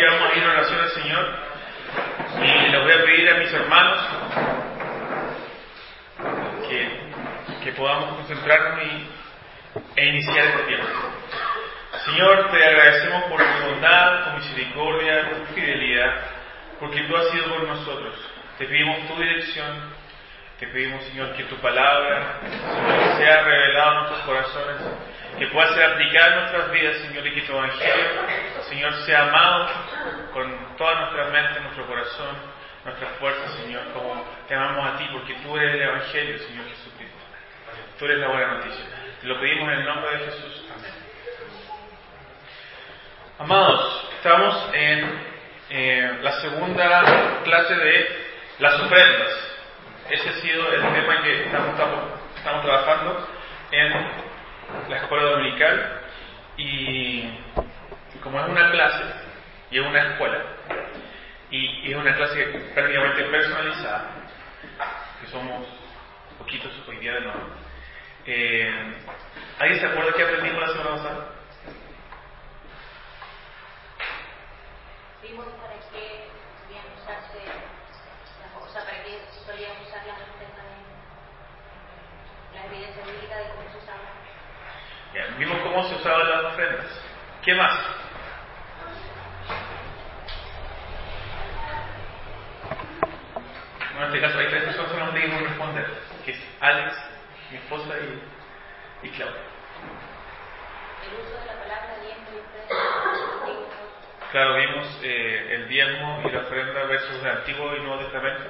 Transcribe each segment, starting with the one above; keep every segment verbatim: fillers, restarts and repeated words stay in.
que vamos a ir a oración al Señor y les voy a pedir a mis hermanos que, que podamos concentrarnos y, e iniciar este tiempo. Señor, te agradecemos por tu bondad, tu misericordia, tu fidelidad, porque tú has sido con nosotros. Te pedimos tu dirección, te pedimos, Señor, que tu palabra, Señor, sea revelada en nuestros corazones, que pueda ser aplicada en nuestras vidas, Señor, y que tu evangelio, Señor, sea amado con toda nuestra mente, nuestro corazón, nuestra fuerza, Señor, como te amamos a ti, porque tú eres el evangelio, Señor Jesucristo. Tú eres la buena noticia. Te lo pedimos en el nombre de Jesús. Amén. Amados, estamos en eh, la segunda clase de las ofrendas. Ese ha sido el tema en que estamos, estamos, estamos trabajando en la escuela dominical, y como es una clase y es una escuela y, y es una clase prácticamente personalizada, que somos poquitos hoy día de nuevo, eh, ¿alguien se acuerda que aprendimos la semana pasada? Vimos para qué solían usarse, o sea, para qué solían usar las ofrendas en la evidencia bíblica de cómo se usaban. Bien, vimos cómo se usaban las ofrendas. ¿Qué más? Bueno, en este caso hay tres personas solamente que pueden responder, que es Alex, mi esposa y, y Claudia. El uso de la palabra diezmo y ofrenda. Claro, vimos eh, el diezmo y la ofrenda versus el Antiguo y Nuevo Testamento.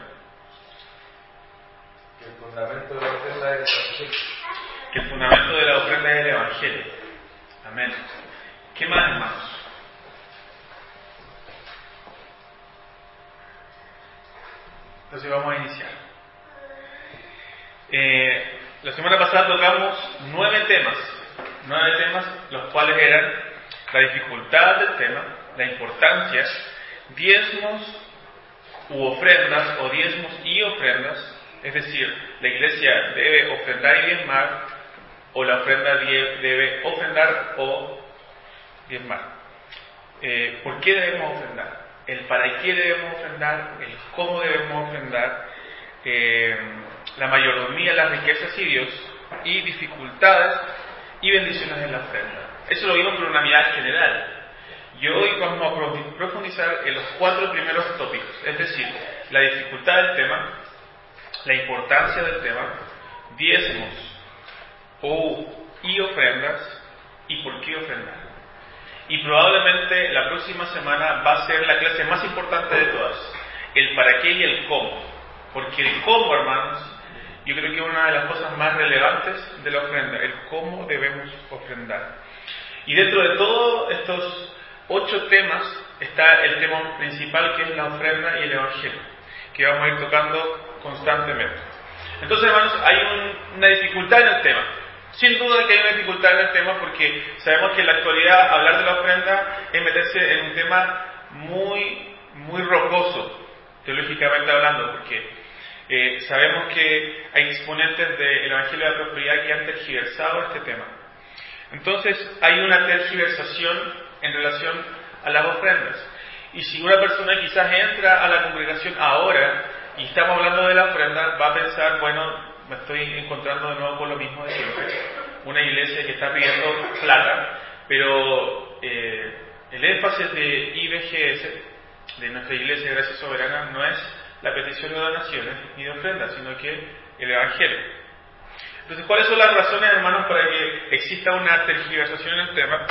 Que el fundamento de la ofrenda es el Evangelio. Que el fundamento de la ofrenda es el Evangelio. Amén. ¿Qué más, hermanos? Entonces vamos a iniciar. Eh, la semana pasada tocamos nueve temas. Nueve temas, los cuales eran la dificultad del tema, la importancia, diezmos u ofrendas, o diezmos y ofrendas, es decir, la iglesia debe ofrendar y diezmar, o la ofrenda debe ofrendar o diezmar. Eh, ¿Por qué debemos ofrendar? El para qué debemos ofrendar, el cómo debemos ofrendar, eh, la mayordomía, las riquezas y Dios, y dificultades y bendiciones en la ofrenda. Eso lo vimos por una mirada general. Y hoy vamos a profundizar en los cuatro primeros tópicos, es decir, la dificultad del tema, la importancia del tema, diezmos o, y ofrendas, y por qué ofrendar. Y probablemente la próxima semana va a ser la clase más importante de todas, el para qué y el cómo. Porque el cómo, hermanos, yo creo que es una de las cosas más relevantes de la ofrenda, el cómo debemos ofrendar. Y dentro de todos estos ocho temas está el tema principal, que es la ofrenda y el evangelio, que vamos a ir tocando constantemente. Entonces, hermanos, hay un, una dificultad en el tema. Sin duda que hay una dificultad en el tema, porque sabemos que en la actualidad hablar de la ofrenda es meterse en un tema muy, muy rocoso, teológicamente hablando, porque eh, sabemos que hay exponentes del Evangelio de la Prosperidad que han tergiversado este tema. Entonces hay una tergiversación en relación a las ofrendas. Y si una persona quizás entra a la congregación ahora y estamos hablando de la ofrenda, va a pensar, bueno, me estoy encontrando de nuevo con lo mismo de siempre. Una iglesia que está pidiendo plata, pero eh, el énfasis de I B G S, de nuestra Iglesia de Gracia Soberana, no es la petición de donaciones ni de ofrendas, sino que el Evangelio. Entonces, ¿cuáles son las razones, hermanos, para que exista una tergiversación en el tema?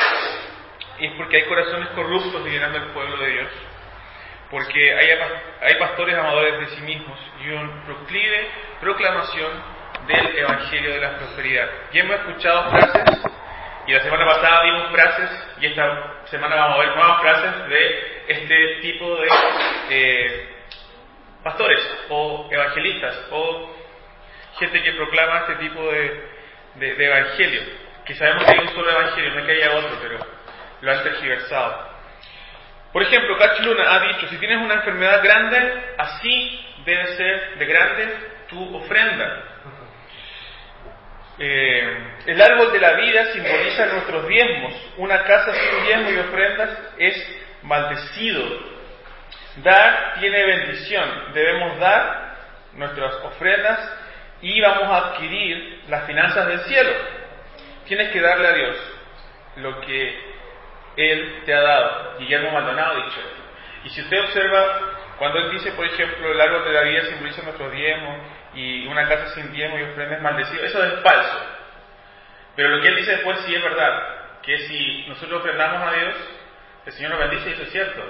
Y es porque hay corazones corruptos liderando el pueblo de Dios, porque hay, hay pastores amadores de sí mismos y un proclive proclamación del Evangelio de la Prosperidad. Y hemos escuchado frases, y la semana pasada vimos frases, y esta semana vamos a ver nuevas frases de este tipo de eh, pastores o evangelistas o gente que proclama este tipo de, de, de evangelio, que sabemos que hay un solo evangelio, no es que haya otro, pero lo han tergiversado. Por ejemplo, Cash Luna ha dicho, si tienes una enfermedad grande, así debe ser de grande tu ofrenda. Eh, el árbol de la vida simboliza nuestros diezmos. Una casa sin diezmos y ofrendas es maldecido. Dar tiene bendición. Debemos dar nuestras ofrendas y vamos a adquirir las finanzas del cielo. Tienes que darle a Dios lo que Él te ha dado. Guillermo Maldonado ha dicho esto. Y si usted observa, cuando Él dice, por ejemplo, el árbol de la vida simboliza nuestros diezmos y una casa sin diezmos y ofrendas es maldecido, eso es falso. Pero lo que Él dice después sí es verdad, que si nosotros ofrendamos a Dios, el Señor nos bendice, y eso es cierto.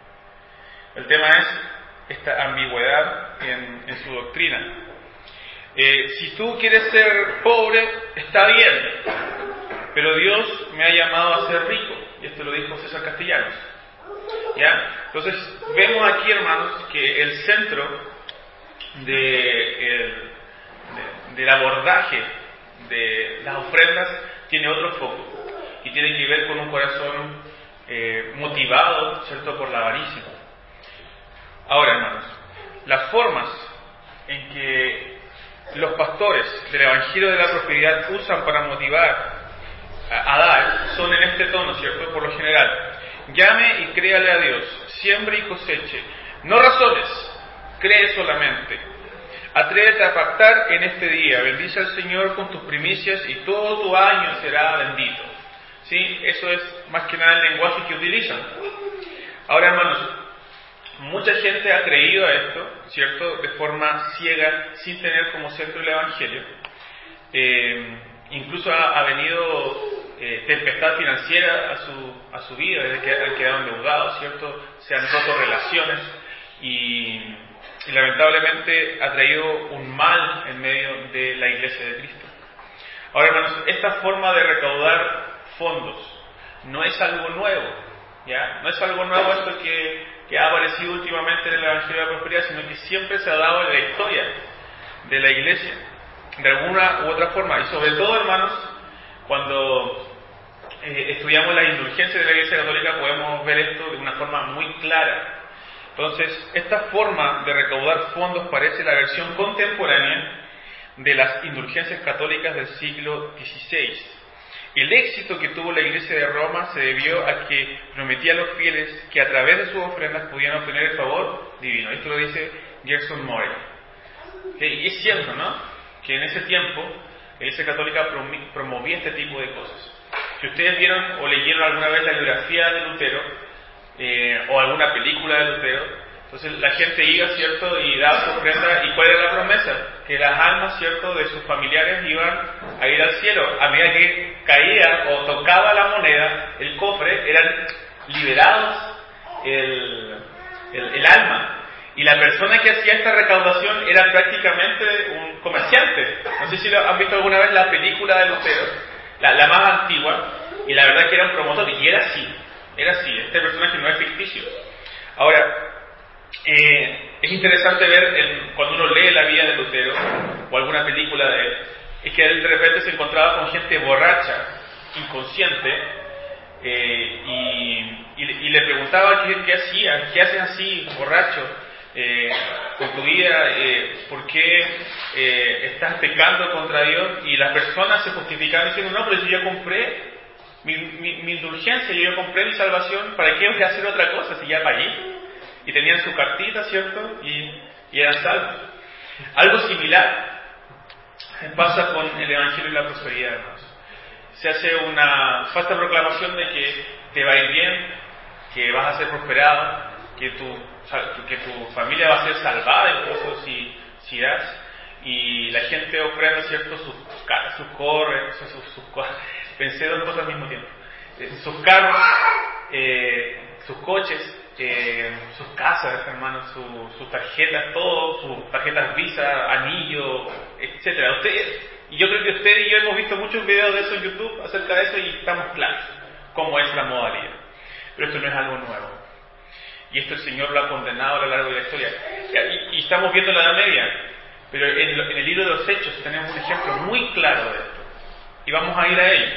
El tema es esta ambigüedad en, en su doctrina. Eh, si tú quieres ser pobre, está bien, pero Dios me ha llamado a ser rico, y esto lo dijo César Castellanos. ¿Ya? Entonces, vemos aquí, hermanos, que el centro de, el, de, del abordaje de las ofrendas tiene otro foco, y tiene que ver con un corazón eh, motivado, ¿cierto?, por la avaricia. Ahora, hermanos, las formas en que los pastores del Evangelio de la Prosperidad usan para motivar a, a dar son en este tono, ¿cierto?, por lo general. Llame y créale a Dios, siembre y coseche. No razones, cree solamente. Atrévete a pactar en este día, bendice al Señor con tus primicias y todo tu año será bendito. ¿Sí? Eso es más que nada el lenguaje que utilizan. Ahora, hermanos, mucha gente ha creído a esto, ¿cierto?, de forma ciega, sin tener como centro el Evangelio. Eh, incluso ha, ha venido eh, tempestad financiera a su, a su vida, desde que han quedado endeudados, ¿cierto?, se han roto relaciones y, y lamentablemente ha traído un mal en medio de la Iglesia de Cristo. Ahora, hermanos, esta forma de recaudar fondos no es algo nuevo, ¿ya? No es algo nuevo esto que, que ha aparecido últimamente en el Evangelio de la Prosperidad, sino que siempre se ha dado en la historia de la Iglesia, de alguna u otra forma. Y sobre todo, hermanos, cuando eh, estudiamos las indulgencias de la Iglesia Católica, podemos ver esto de una forma muy clara. Entonces, esta forma de recaudar fondos parece la versión contemporánea de las indulgencias católicas del siglo dieciséis. El éxito que tuvo la Iglesia de Roma se debió a que prometía a los fieles que a través de sus ofrendas podían obtener el favor divino. Esto lo dice Gerson Morey. Y es cierto, ¿no?, que en ese tiempo la Iglesia Católica promovía este tipo de cosas. Si ustedes vieron o leyeron alguna vez la biografía de Lutero eh, o alguna película de Lutero, entonces la gente iba, ¿cierto?, y daba su ofrenda. ¿Y cuál era la promesa? Que las almas, ¿cierto?, de sus familiares iban a ir al cielo. A medida que caía o tocaba la moneda, el cofre, eran liberados el, el, el alma. Y la persona que hacía esta recaudación era prácticamente un comerciante. No sé si lo, han visto alguna vez la película de Lutero, la, la más antigua, y la verdad es que era un promotor, y era así, era así, este personaje no es ficticio. Ahora, eh, es interesante ver, el, cuando uno lee la vida de Lutero, o alguna película de él, es que él de repente se encontraba con gente borracha, inconsciente, eh, y, y, y le preguntaba qué, qué hacía, qué haces así, borracho, eh, con tu vida, eh, por qué eh, estás pecando contra Dios. Y las personas se justificaban diciendo, no, pero yo ya compré mi, mi, mi indulgencia, yo ya compré mi salvación, ¿para qué voy a hacer otra cosa si ya pagué? Y tenían su cartita, ¿cierto? Y, y eran salvos. Algo similar pasa con el Evangelio de la Prosperidad, hermanos. Se hace una falsa proclamación de que te va a ir bien, que vas a ser prosperado, que tu, que tu familia va a ser salvada incluso si, si das, y la gente ofrenda, ¿cierto?, sus, sus corres, sus, sus, sus cosas. Pensé dos cosas al mismo tiempo. Sus carros, eh, sus coches, eh, sus casas, hermanos, su, sus tarjetas, todo, sus tarjetas Visa, anillo, etcétera. Usted, y yo creo que usted y yo hemos visto muchos videos de eso en YouTube acerca de eso y estamos claros cómo es la modalidad. Pero esto no es algo nuevo. Y esto el Señor lo ha condenado a lo largo de la historia. Y, y estamos viendo la Edad Media, pero en, en el libro de los Hechos tenemos un ejemplo muy claro de esto. Y vamos a ir a ello.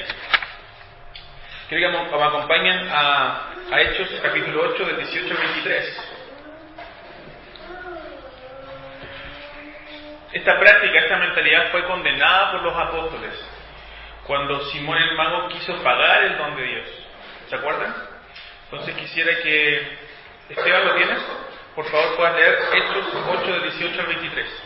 Quiero que me acompañen a, a Hechos capítulo ocho, del dieciocho al veintitrés. esta práctica, esta mentalidad fue condenada por los apóstoles cuando Simón el Mago quiso pagar el don de Dios. ¿Se acuerdan? Entonces quisiera que... Esteban, ¿lo tienes? Por favor, puedas leer Hechos ocho, del dieciocho al veintitrés.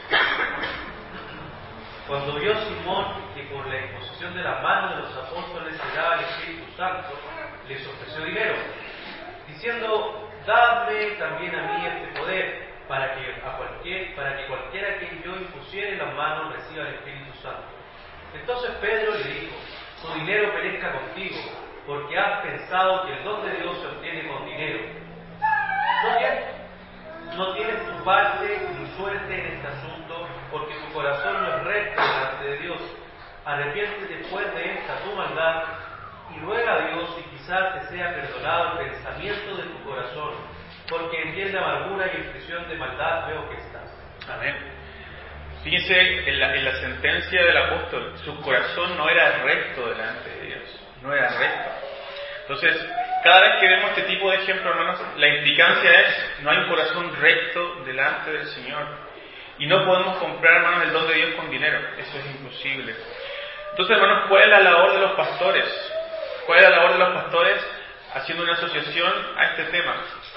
Cuando vio Simón que por la imposición de las manos de los apóstoles se daba el Espíritu Santo, les ofreció dinero, diciendo: dadme también a mí este poder, para que, a cualquier, para que cualquiera que yo impusiere las manos reciba el Espíritu Santo. Entonces Pedro le dijo: tu dinero perezca contigo, porque has pensado que el don de Dios se obtiene con dinero. No tienes, no tienes tu parte ni suerte en este asunto, porque tu corazón no es recto delante de Dios. Arrepiéntete después de esta tu maldad y ruega a Dios y quizás te sea perdonado el pensamiento de tu corazón, porque en piel de amargura y en prisión de maldad veo que estás. Amén. Fíjense en la, en la sentencia del apóstol, su corazón no era recto delante de Dios, no era recto. Entonces, cada vez que vemos este tipo de ejemplo, hermanos, la implicancia es, no hay un corazón recto delante del Señor. Y no podemos comprar, hermanos, el don de Dios con dinero, eso es imposible. Entonces, hermanos, ¿cuál es la labor de los pastores? ¿Cuál es la labor de los pastores haciendo una asociación a este tema?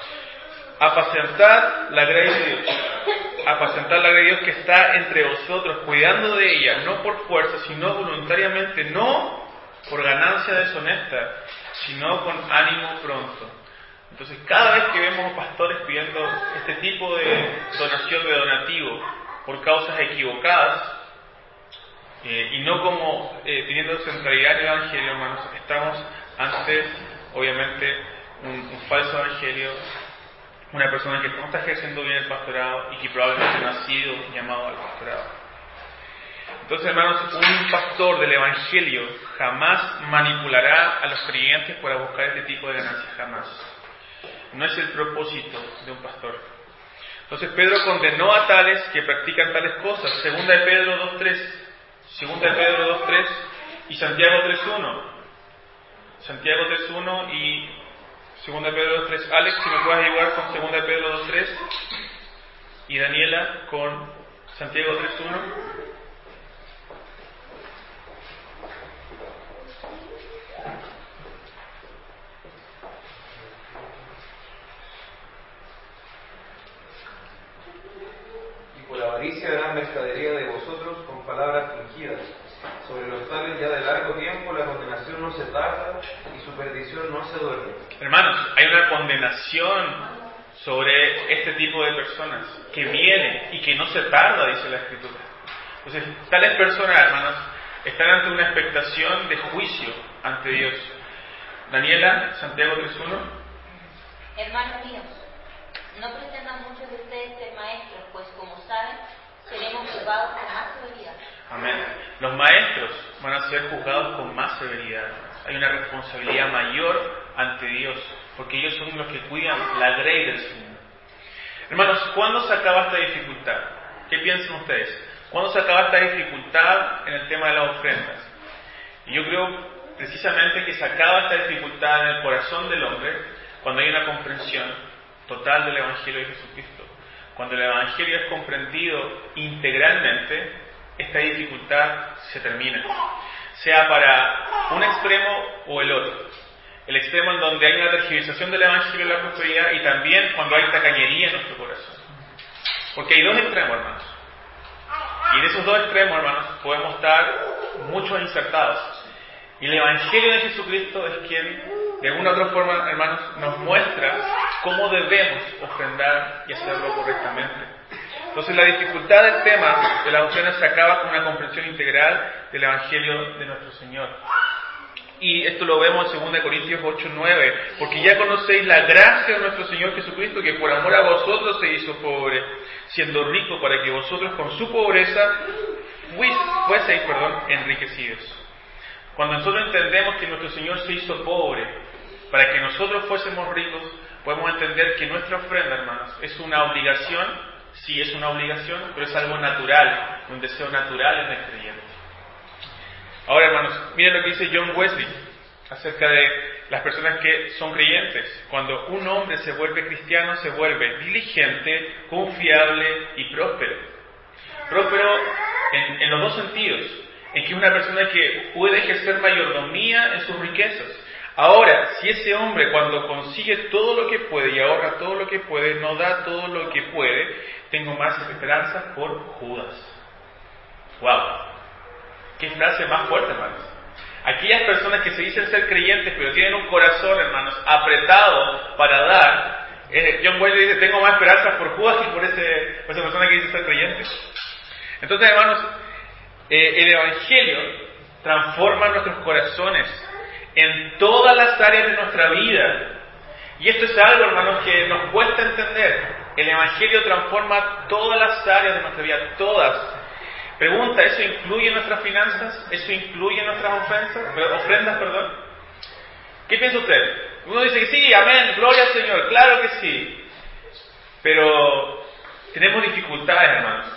Apacentar la gracia de Dios. Apacentar la gracia de Dios que está entre vosotros, cuidando de ella, no por fuerza, sino voluntariamente, no por ganancia deshonesta, sino con ánimo pronto. Entonces, cada vez que vemos pastores pidiendo este tipo de donación de donativo por causas equivocadas, eh, y no como eh, teniendo centralidad en el Evangelio, hermanos, estamos ante, obviamente, un, un falso Evangelio, una persona que no está ejerciendo bien el pastorado y que probablemente no ha sido llamado al pastorado. Entonces, hermanos, un pastor del Evangelio jamás manipulará a los creyentes para buscar este tipo de ganancias, jamás. No es el propósito de un pastor. Entonces Pedro condenó a tales que practican tales cosas. Segunda de Pedro dos tres. Segunda de Pedro dos tres y Santiago tres uno. Santiago tres uno y Segunda de Pedro dos tres. Alex, si me puedes ayudar con Segunda de Pedro dos tres y Daniela con Santiago tres uno. Gran mercadería de vosotros con palabras fingidas, sobre los tales ya de largo tiempo la condenación no se tarda y su perdición no se duerme. Hermanos, hay una condenación sobre este tipo de personas que viene y que no se tarda, dice la Escritura. Entonces, tales personas, hermanos, están ante una expectación de juicio ante Dios. Daniela, Santiago tres uno. Hermanos míos, no pretendan muchos de ustedes ser maestros, pues como saben, seremos juzgados con más severidad. Amén. Los maestros van a ser juzgados con más severidad. Hay una responsabilidad mayor ante Dios, porque ellos son los que cuidan la grey del Señor. Hermanos, ¿cuándo se acaba esta dificultad? ¿Qué piensan ustedes? ¿Cuándo se acaba esta dificultad en el tema de las ofrendas? Y yo creo precisamente que se acaba esta dificultad en el corazón del hombre cuando hay una comprensión total del Evangelio de Jesucristo. Cuando el Evangelio es comprendido integralmente, esta dificultad se termina, sea para un extremo o el otro. El extremo en donde hay una tergiversación del Evangelio y la prosperidad, y también cuando hay tacañería en nuestro corazón. Porque hay dos extremos, hermanos. Y en esos dos extremos, hermanos, podemos estar muchos insertados. Y el Evangelio de Jesucristo es quien, de alguna u otra forma, hermanos, nos muestra cómo debemos ofrendar y hacerlo correctamente. Entonces, la dificultad del tema de las ofrendas se acaba con una comprensión integral del Evangelio de nuestro Señor. Y esto lo vemos en segunda de Corintios ocho nueve, porque ya conocéis la gracia de nuestro Señor Jesucristo, que por amor a vosotros se hizo pobre, siendo rico para que vosotros con su pobreza fueseis, perdón, enriquecidos. Cuando nosotros entendemos que nuestro Señor se hizo pobre para que nosotros fuésemos ricos, podemos entender que nuestra ofrenda, hermanos, es una obligación. Sí, es una obligación, pero es algo natural, un deseo natural en el creyente. Ahora, hermanos, miren lo que dice John Wesley acerca de las personas que son creyentes. Cuando un hombre se vuelve cristiano, se vuelve diligente, confiable y próspero. Próspero en, en los dos sentidos, en que es una persona que puede ejercer mayordomía en sus riquezas. Ahora, si ese hombre cuando consigue todo lo que puede y ahorra todo lo que puede, no da todo lo que puede, tengo más esperanza por Judas. ¡Wow! ¡Qué frase más fuerte, hermanos! Aquellas personas que se dicen ser creyentes, pero tienen un corazón, hermanos, apretado para dar, eh, John Wesley dice, tengo más esperanza por Judas que por, ese, por esa persona que dice ser creyente. Entonces, hermanos, eh, el Evangelio transforma nuestros corazones en todas las áreas de nuestra vida. Y esto es algo, hermanos, que nos cuesta entender. El Evangelio transforma todas las áreas de nuestra vida, todas. Pregunta, ¿eso incluye nuestras finanzas? ¿Eso incluye nuestras ofensas, ofrendas? Perdón. ¿Qué piensa usted? Uno dice que sí, amén, gloria al Señor, claro que sí. Pero tenemos dificultades, hermanos.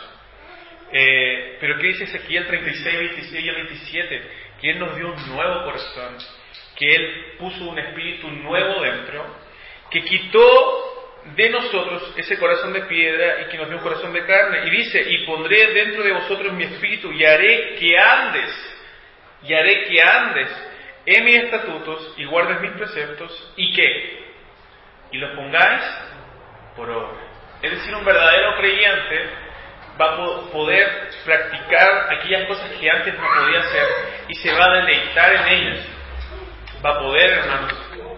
Eh, pero ¿qué dice Ezequiel treinta y seis, veintiséis y veintisiete? Que Él nos dio un nuevo corazón, que Él puso un espíritu nuevo dentro, que quitó de nosotros ese corazón de piedra y que nos dio un corazón de carne. Y dice, y pondré dentro de vosotros mi espíritu y haré que andes, y haré que andes en mis estatutos y guardes mis preceptos, ¿y qué? Y los pongáis por obra. Es decir, un verdadero creyente va a poder practicar aquellas cosas que antes no podía hacer y se va a deleitar en ellas. Va a poder, hermanos,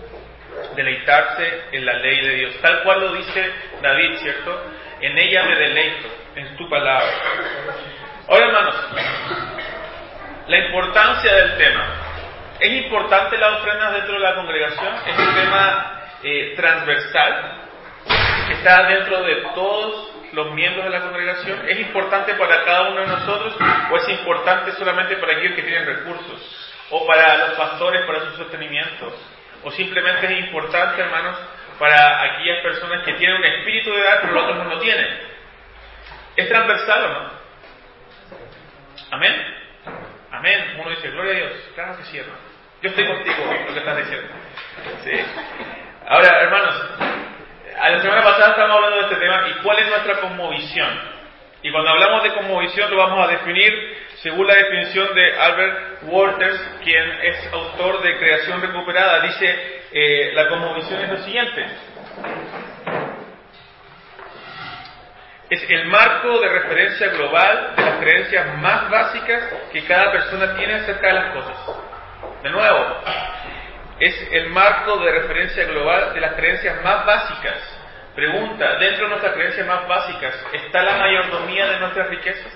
deleitarse en la ley de Dios, tal cual lo dice David, ¿cierto? En ella me deleito, en tu palabra. Ahora, hermanos, la importancia del tema. ¿Es importante las ofrendas dentro de la congregación? ¿Es un tema eh, transversal que está dentro de todos los miembros de la congregación? ¿Es importante para cada uno de nosotros o es importante solamente para aquellos que tienen recursos? ¿O para los pastores para su sostenimiento? ¿O simplemente es importante, hermanos, para aquellas personas que tienen un espíritu de dar pero los otros no lo tienen? ¿Es transversal o no? ¿Amén? Amén. Uno dice, gloria a Dios. Claro que sí, hermano. Yo estoy contigo, lo que estás diciendo. ¿Sí? Ahora, hermanos, a la semana pasada estábamos hablando de este tema y cuál es nuestra cosmovisión. Y cuando hablamos de cosmovisión lo vamos a definir según la definición de Albert Wolters, quien es autor de Creación Recuperada. Dice, eh, la cosmovisión es lo siguiente. Es el marco de referencia global de las creencias más básicas que cada persona tiene acerca de las cosas. De nuevo, es el marco de referencia global de las creencias más básicas. Pregunta, dentro de nuestras creencias más básicas, ¿está la mayordomía de nuestras riquezas?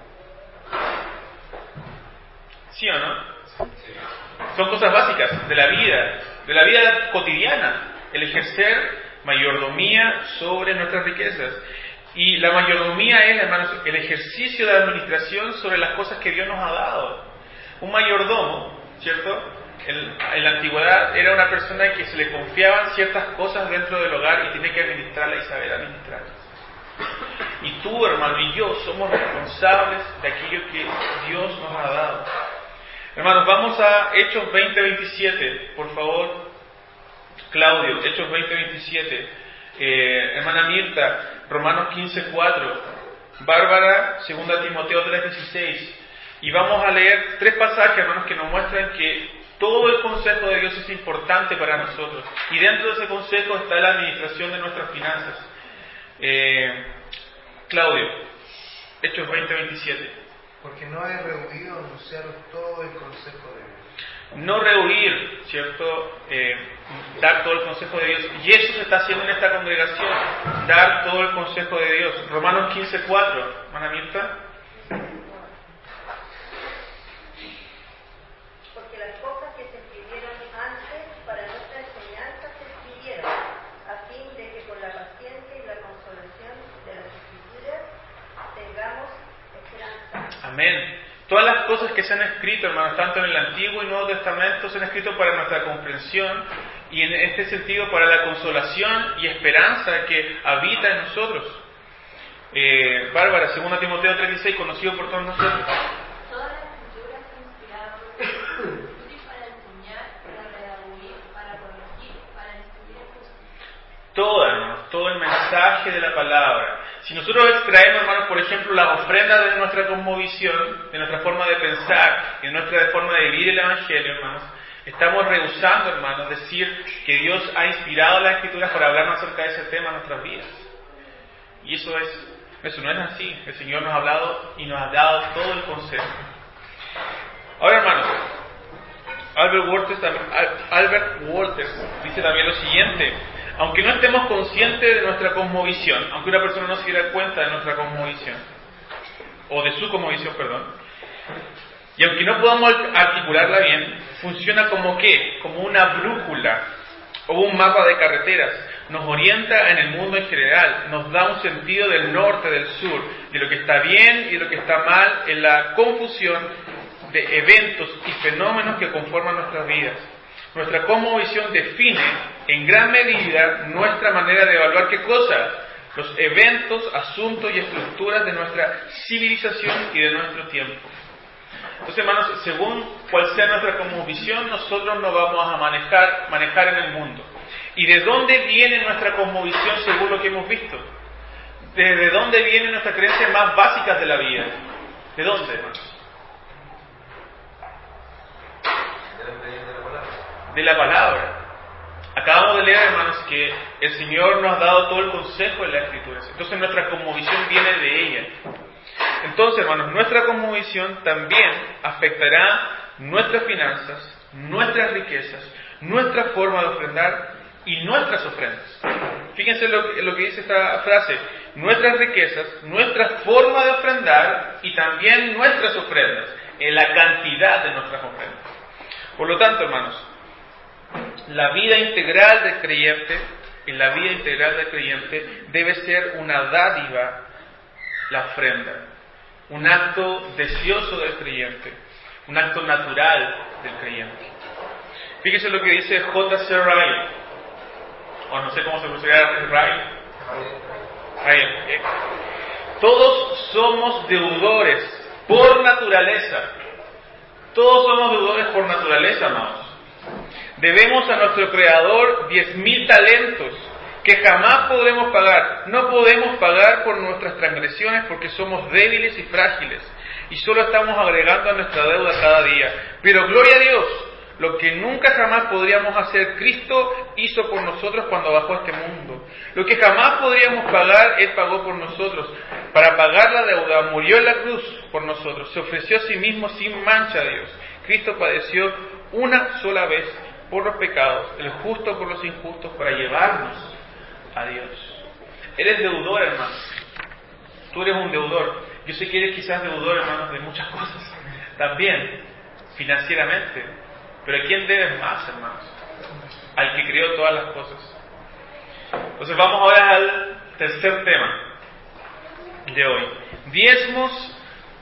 ¿Sí o no? Son cosas básicas de la vida, de la vida cotidiana, el ejercer mayordomía sobre nuestras riquezas. Y la mayordomía es, hermanos, el ejercicio de administración sobre las cosas que Dios nos ha dado. Un mayordomo, ¿cierto? En, en la antigüedad era una persona que se le confiaban ciertas cosas dentro del hogar y tiene que administrarlas y saber administrarlas. Y tú, hermano, y yo somos responsables de aquello que Dios nos ha dado. Hermanos, vamos a Hechos veinte veintisiete, por favor. Claudio, Hechos veinte veintisiete. Eh, hermana Mirta, Romanos quince cuatro. Bárbara, segunda Timoteo tres dieciséis. Y vamos a leer tres pasajes, hermanos, que nos muestran que todo el consejo de Dios es importante para nosotros. Y dentro de ese consejo está la administración de nuestras finanzas. Eh, Claudio, Hechos veinte veintisiete. Porque no he rehuido anunciaros todo el consejo de Dios. No rehuir, ¿cierto? Eh, dar todo el consejo de Dios. Y eso se está haciendo en esta congregación. Dar todo el consejo de Dios. Romanos quince cuatro. ¿Hermana Mirta? Porque las cosas que se escribieron antes para nuestra enseñanza se escribieron, a fin de que con la paciencia y la consolación de las Escrituras tengamos esperanza. Amén. Todas las cosas que se han escrito, hermanos, tanto en el Antiguo y Nuevo Testamento, se han escrito para nuestra comprensión y en este sentido para la consolación y esperanza que habita en nosotros. Eh, Bárbara, segunda Timoteo tres dieciséis, conocido por todos nosotros. Todas las escrituras son inspiradas por Dios, útiles para enseñar, para redarguir, para corregir, para instruir en justicia. Todo, hermanos, todo el mensaje de la palabra, Si nosotros extraemos, hermanos, por ejemplo, las ofrendas de nuestra cosmovisión, de nuestra forma de pensar y de nuestra forma de vivir el Evangelio, hermanos, estamos rehusando, hermanos, decir que Dios ha inspirado las Escrituras para hablarnos acerca de ese tema en nuestras vidas. Y eso es, eso no es así. El Señor nos ha hablado y nos ha dado todo el consejo. Ahora, hermanos, Albert Wolters, Albert Wolters dice también lo siguiente: aunque no estemos conscientes de nuestra cosmovisión, aunque una persona no se diera cuenta de nuestra cosmovisión, o de su cosmovisión, perdón, y aunque no podamos articularla bien, funciona como ¿qué? Como una brújula o un mapa de carreteras. Nos orienta en el mundo en general, nos da un sentido del norte, del sur, de lo que está bien y de lo que está mal en la confusión de eventos y fenómenos que conforman nuestras vidas. Nuestra cosmovisión define en gran medida nuestra manera de evaluar qué cosa, los eventos, asuntos y estructuras de nuestra civilización y de nuestro tiempo. Entonces, hermanos, según cuál sea nuestra cosmovisión, nosotros nos vamos a manejar, manejar en el mundo. ¿Y de dónde viene nuestra cosmovisión según lo que hemos visto? ¿Desde dónde vienen nuestras creencias más básicas de la vida? ¿De dónde, hermanos? De la palabra. Acabamos de leer, hermanos, que el Señor nos ha dado todo el consejo en las Escrituras. Entonces nuestra cosmovisión viene de ella. Entonces, hermanos, nuestra cosmovisión también afectará nuestras finanzas, nuestras riquezas, nuestra forma de ofrendar y nuestras ofrendas. Fíjense lo que, lo que dice esta frase: nuestras riquezas, nuestra forma de ofrendar y también nuestras ofrendas, en la cantidad de nuestras ofrendas. Por lo tanto, hermanos, la vida integral del creyente, en la vida integral del creyente debe ser una dádiva, la ofrenda, un acto deseoso del creyente, un acto natural del creyente. Fíjese lo que dice J C Ryle, o no sé cómo se pronuncia Ryle. Ryle. Todos somos deudores por naturaleza. Todos somos deudores por naturaleza, amados. Debemos a nuestro Creador diez mil talentos que jamás podremos pagar. No podemos pagar por nuestras transgresiones porque somos débiles y frágiles y solo estamos agregando a nuestra deuda cada día. Pero gloria a Dios, lo que nunca jamás podríamos hacer, Cristo hizo por nosotros cuando bajó a este mundo. Lo que jamás podríamos pagar, Él pagó por nosotros. Para pagar la deuda, murió en la cruz por nosotros. Se ofreció a sí mismo sin mancha a Dios. Cristo padeció una sola vez por los pecados, el justo por los injustos, para llevarnos a Dios. Eres deudor, hermano. Tú eres un deudor. Yo sé que eres quizás deudor, hermanos, de muchas cosas. También, financieramente. Pero ¿a quién debes más, hermanos? Al que creó todas las cosas. Entonces vamos ahora al tercer tema de hoy. Diezmos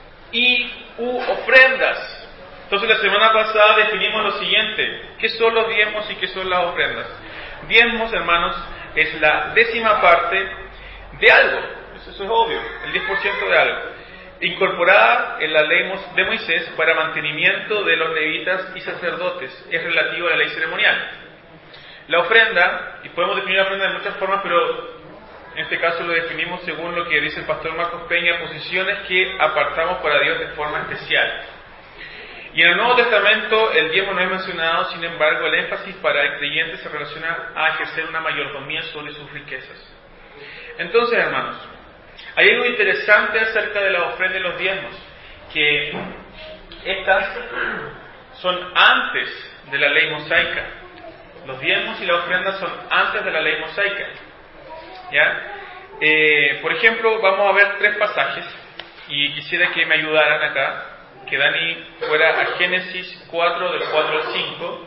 y u ofrendas. Entonces la semana pasada definimos lo siguiente: ¿qué son los diezmos y qué son las ofrendas? Diezmos, hermanos, es la décima parte de algo. Eso, eso es obvio, el diez por ciento de algo, incorporada en la ley de Moisés para mantenimiento de los levitas y sacerdotes. Es relativo a la ley ceremonial. La ofrenda, y podemos definir la ofrenda de muchas formas, pero en este caso lo definimos según lo que dice el pastor Marcos Peña: posiciones que apartamos para Dios de forma especial. Y en el Nuevo Testamento el diezmo no es mencionado, sin embargo el énfasis para el creyente se relaciona a ejercer una mayordomía sobre sus riquezas. Entonces, hermanos, hay algo interesante acerca de la ofrenda y los diezmos, que estas son antes de la ley mosaica. Los diezmos y la ofrenda son antes de la ley mosaica. ¿Ya? Eh, por ejemplo, vamos a ver tres pasajes y quisiera que me ayudaran acá, que Dani fuera a Génesis cuatro, del cuatro al cinco,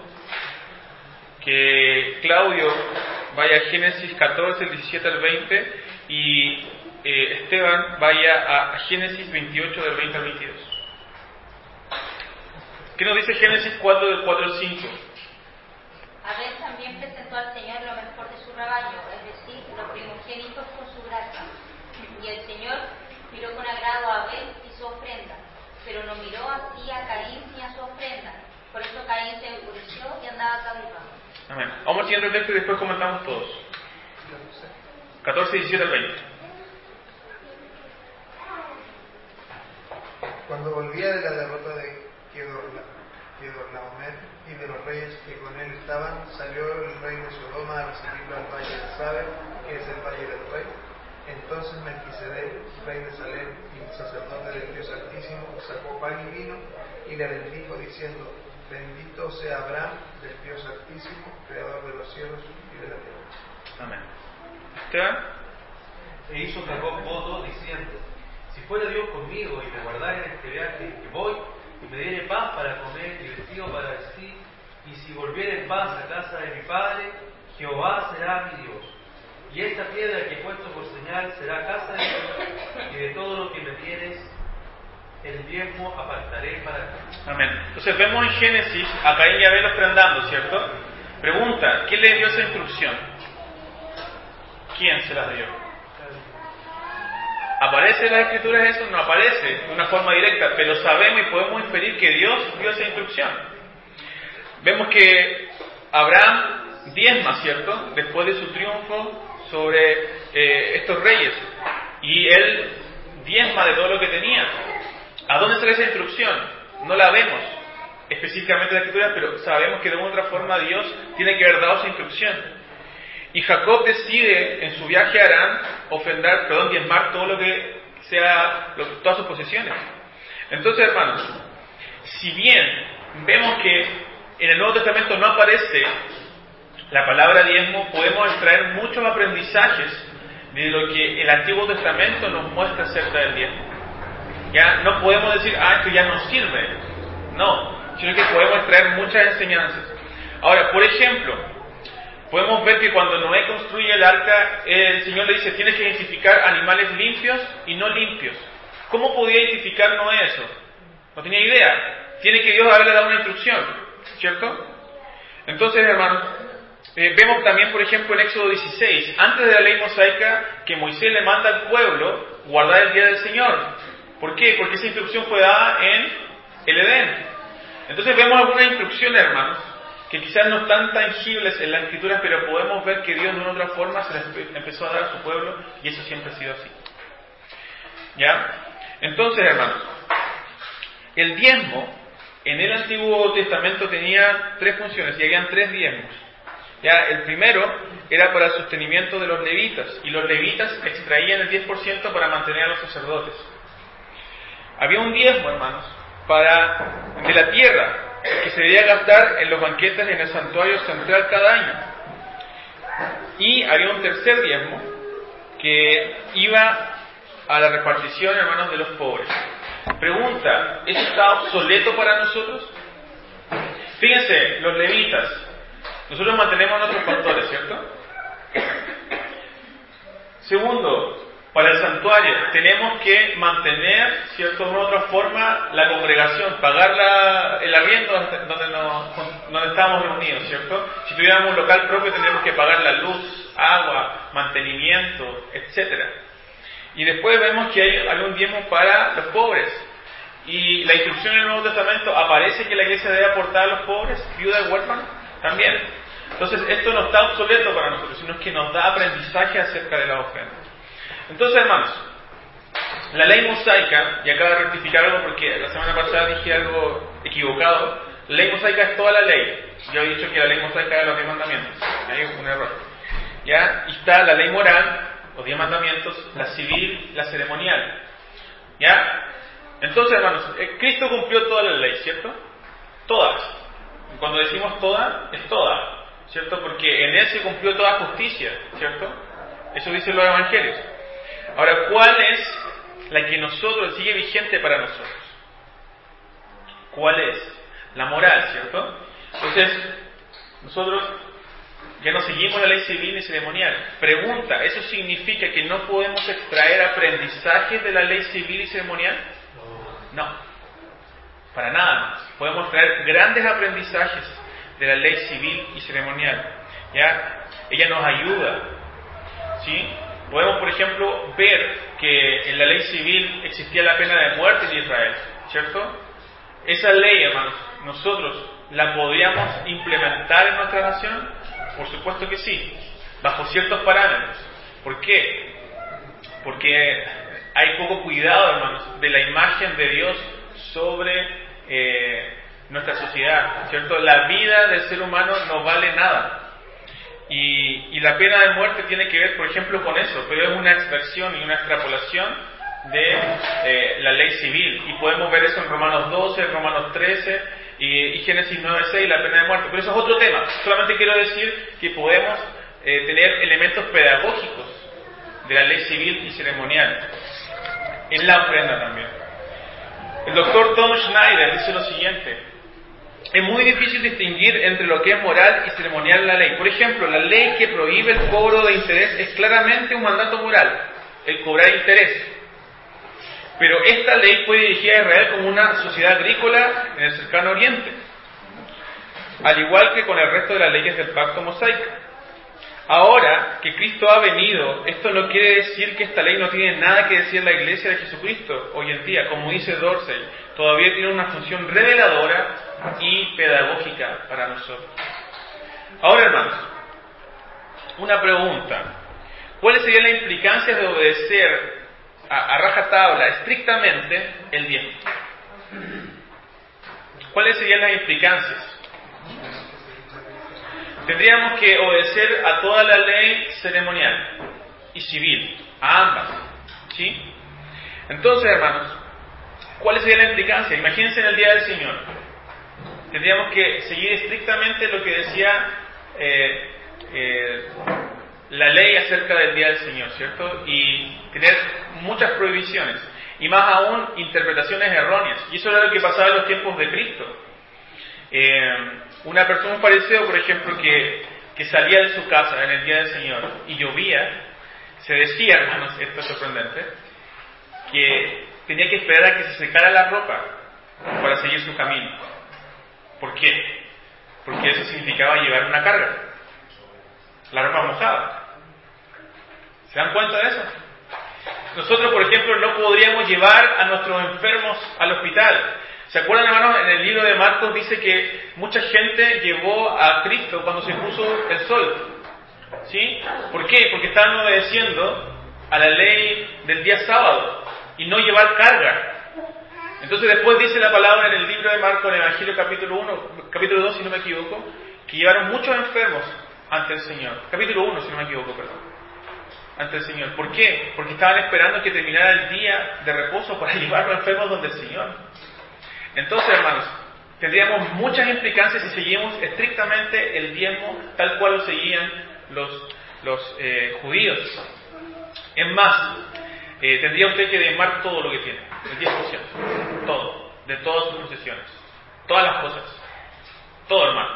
que Claudio vaya a Génesis catorce, del diecisiete al veinte, y eh, Esteban vaya a, a Génesis veintiocho, del veinte al veintidós. ¿Qué nos dice Génesis cuatro, del cuatro al cinco? Abel también presentó al Señor lo mejor de su rebaño, es decir, los primogénitos con su gracia. Y el Señor miró con agrado a Abel y su ofrenda, pero no miró así a Caín ni a su ofrenda. Por eso Caín se enfureció y andaba cabizbajo. Amén. Vamos al siguiente texto y después comentamos todos. catorce, diecisiete al veinte. Cuando volvía de la derrota de Kedorla- Kedorlaomer y de los reyes que con él estaban, salió el rey de Sodoma a recibirlo al valle de Saber, que es el valle del rey. Entonces Melquisedec, rey de Salem y sacerdote del Dios Altísimo, sacó pan y vino y le bendijo diciendo: bendito sea Abraham del Dios Altísimo, creador de los cielos y de la tierra. Amén. Esteban. E hizo Jacob voto diciendo: si fuera Dios conmigo y me guardara en este viaje que voy, y me diere paz para comer y vestido para vestir, y si volviera en paz a casa de mi padre, Jehová será mi Dios. Y esta piedra que he puesto por señal será casa de Dios, y de todo lo que me tienes, el diezmo apartaré para ti. Amén. Entonces vemos en Génesis a Caín y Abel ofrendando, ¿cierto? Pregunta, ¿quién le dio esa instrucción? ¿Quién se las dio? ¿Aparece en las Escrituras eso? No aparece de una forma directa, pero sabemos y podemos inferir que Dios dio esa instrucción. Vemos que Abraham diezma, ¿cierto? Después de su triunfo sobre eh, estos reyes. Y él diezma de todo lo que tenía. ¿A dónde sale esa instrucción? No la vemos específicamente en las Escrituras, pero sabemos que de una u otra forma Dios tiene que haber dado esa instrucción. Y Jacob decide en su viaje a Harán ofrendar, perdón, diezmar todo lo que sea, lo, todas sus posesiones. Entonces, hermanos, si bien vemos que en el Nuevo Testamento no aparece la palabra diezmo, podemos extraer muchos aprendizajes de lo que el Antiguo Testamento nos muestra acerca del diezmo. Ya no podemos decir, ah, esto ya no sirve. No, sino que podemos extraer muchas enseñanzas. Ahora, por ejemplo, podemos ver que cuando Noé construye el arca, el Señor le dice, tienes que identificar animales limpios y no limpios. ¿Cómo podía identificar Noé eso? No tenía idea. Tiene que Dios haberle dado una instrucción, ¿cierto? Entonces, hermanos, eh, vemos también, por ejemplo, en Éxodo dieciséis, antes de la ley mosaica, que Moisés le manda al pueblo guardar el día del Señor. ¿Por qué? Porque esa instrucción fue dada en el Edén. Entonces vemos algunas instrucciones, hermanos, que quizás no están tangibles en las Escrituras, pero podemos ver que Dios de una u otra forma se las empezó a dar a su pueblo, y eso siempre ha sido así. ¿Ya? Entonces, hermanos, el diezmo en el Antiguo Testamento tenía tres funciones, y habían tres diezmos. ¿Ya? El primero era para el sostenimiento de los levitas, y los levitas extraían el diez por ciento para mantener a los sacerdotes. Había un diezmo, hermanos, para de la tierra, que se debía gastar en los banquetes en el santuario central cada año. Y había un tercer diezmo que iba a la repartición, hermanos, de los pobres. Pregunta, ¿eso está obsoleto para nosotros? Fíjense, los levitas, nosotros mantenemos a nuestros pastores, ¿cierto? Segundo, para el santuario tenemos que mantener, ¿cierto?, de una u otra forma la congregación, pagar la, el arriendo donde, nos, donde estamos reunidos, ¿cierto? Si tuviéramos un local propio tendríamos que pagar la luz, agua, mantenimiento, etcétera. Y después vemos que hay, hay un diezmo para los pobres. Y la instrucción en el Nuevo Testamento aparece que la iglesia debe aportar a los pobres, viudas y huérfanos, también. Entonces esto no está obsoleto para nosotros, sino que nos da aprendizaje acerca de la ofrenda. Entonces, hermanos, la ley mosaica, y acabo de rectificar algo porque la semana pasada dije algo equivocado, la ley mosaica es toda la ley. Yo he dicho que la ley mosaica era los diez mandamientos, hay un error. ¿Ya? Y está la ley moral, los diez mandamientos, la civil, la ceremonial. ¿Ya? Entonces, hermanos, Cristo cumplió toda la ley, ¿cierto? Todas. Cuando decimos toda, es toda, ¿cierto? Porque en Él se cumplió toda justicia, ¿cierto? Eso dicen los evangelios. Ahora, ¿cuál es la que nosotros sigue vigente para nosotros? ¿Cuál es? La moral, ¿cierto? Entonces, nosotros ya no seguimos la ley civil ni ceremonial. Pregunta, ¿eso significa que no podemos extraer aprendizajes de la ley civil y ceremonial? No, para nada más. Podemos extraer grandes aprendizajes de la ley civil y ceremonial. ¿Ya? Ella nos ayuda, ¿sí? Podemos, por ejemplo, ver que en la ley civil existía la pena de muerte en Israel, ¿cierto? Esa ley, hermanos, nosotros la podríamos implementar en nuestra nación. Por supuesto que sí, bajo ciertos parámetros. ¿Por qué? Porque hay poco cuidado, hermanos, de la imagen de Dios sobre eh, nuestra sociedad, ¿cierto? La vida del ser humano no vale nada. Y, y la pena de muerte tiene que ver, por ejemplo, con eso, pero es una extracción y una extrapolación de eh, la ley civil. Y podemos ver eso en Romanos doce, Romanos trece y, y Génesis nueve seis, la pena de muerte. Pero eso es otro tema. Solamente quiero decir que podemos eh, tener elementos pedagógicos de la ley civil y ceremonial en la ofrenda también. El doctor Tom Schneider dice lo siguiente: es muy difícil distinguir entre lo que es moral y ceremonial en la ley. Por ejemplo, la ley que prohíbe el cobro de interés es claramente un mandato moral, el cobrar interés. Pero esta ley fue dirigida a Israel como una sociedad agrícola en el cercano oriente, al igual que con el resto de las leyes del pacto mosaico. Ahora que Cristo ha venido, esto no quiere decir que esta ley no tiene nada que decir en la iglesia de Jesucristo hoy en día. Como dice Dorsey, todavía tiene una función reveladora y pedagógica para nosotros. Ahora, hermanos, una pregunta: ¿cuáles serían las implicancias de obedecer a, a rajatabla estrictamente el diezmo? ¿Cuáles serían las implicancias? Tendríamos que obedecer a toda la ley ceremonial y civil, a ambas, ¿sí? Entonces, hermanos, ¿cuáles serían las implicancias? Imagínense en el día del Señor. Tendríamos que seguir estrictamente lo que decía eh, eh, la ley acerca del día del Señor, ¿cierto? Y tener muchas prohibiciones, y más aún interpretaciones erróneas. Y eso era lo que pasaba en los tiempos de Cristo. Eh, una persona, un fariseo, por ejemplo, que, que salía de su casa en el día del Señor y llovía, se decía, hermanos, esto es sorprendente, que tenía que esperar a que se secara la ropa para seguir su camino. ¿Por qué? Porque eso significaba llevar una carga, la ropa mojada. ¿Se dan cuenta de eso? Nosotros, por ejemplo, no podríamos llevar a nuestros enfermos al hospital. ¿Se acuerdan, hermanos? En el libro de Marcos dice que mucha gente llevó a Cristo cuando se puso el sol. ¿Sí? ¿Por qué? Porque estaban obedeciendo a la ley del día sábado y no llevar carga. Entonces después dice la palabra en el libro de Marcos, en el Evangelio capítulo uno, capítulo dos, si no me equivoco, que llevaron muchos enfermos ante el Señor. Capítulo uno, si no me equivoco, perdón. Ante el Señor. ¿Por qué? Porque estaban esperando que terminara el día de reposo para llevar los enfermos donde el Señor. Entonces, hermanos, tendríamos muchas implicancias si seguimos estrictamente el diezmo tal cual lo seguían los, los eh, judíos. Es más, eh, tendría usted que diezmar todo lo que tiene, el diez por ciento, todo, de todas sus posesiones, todas las cosas, todo, hermano.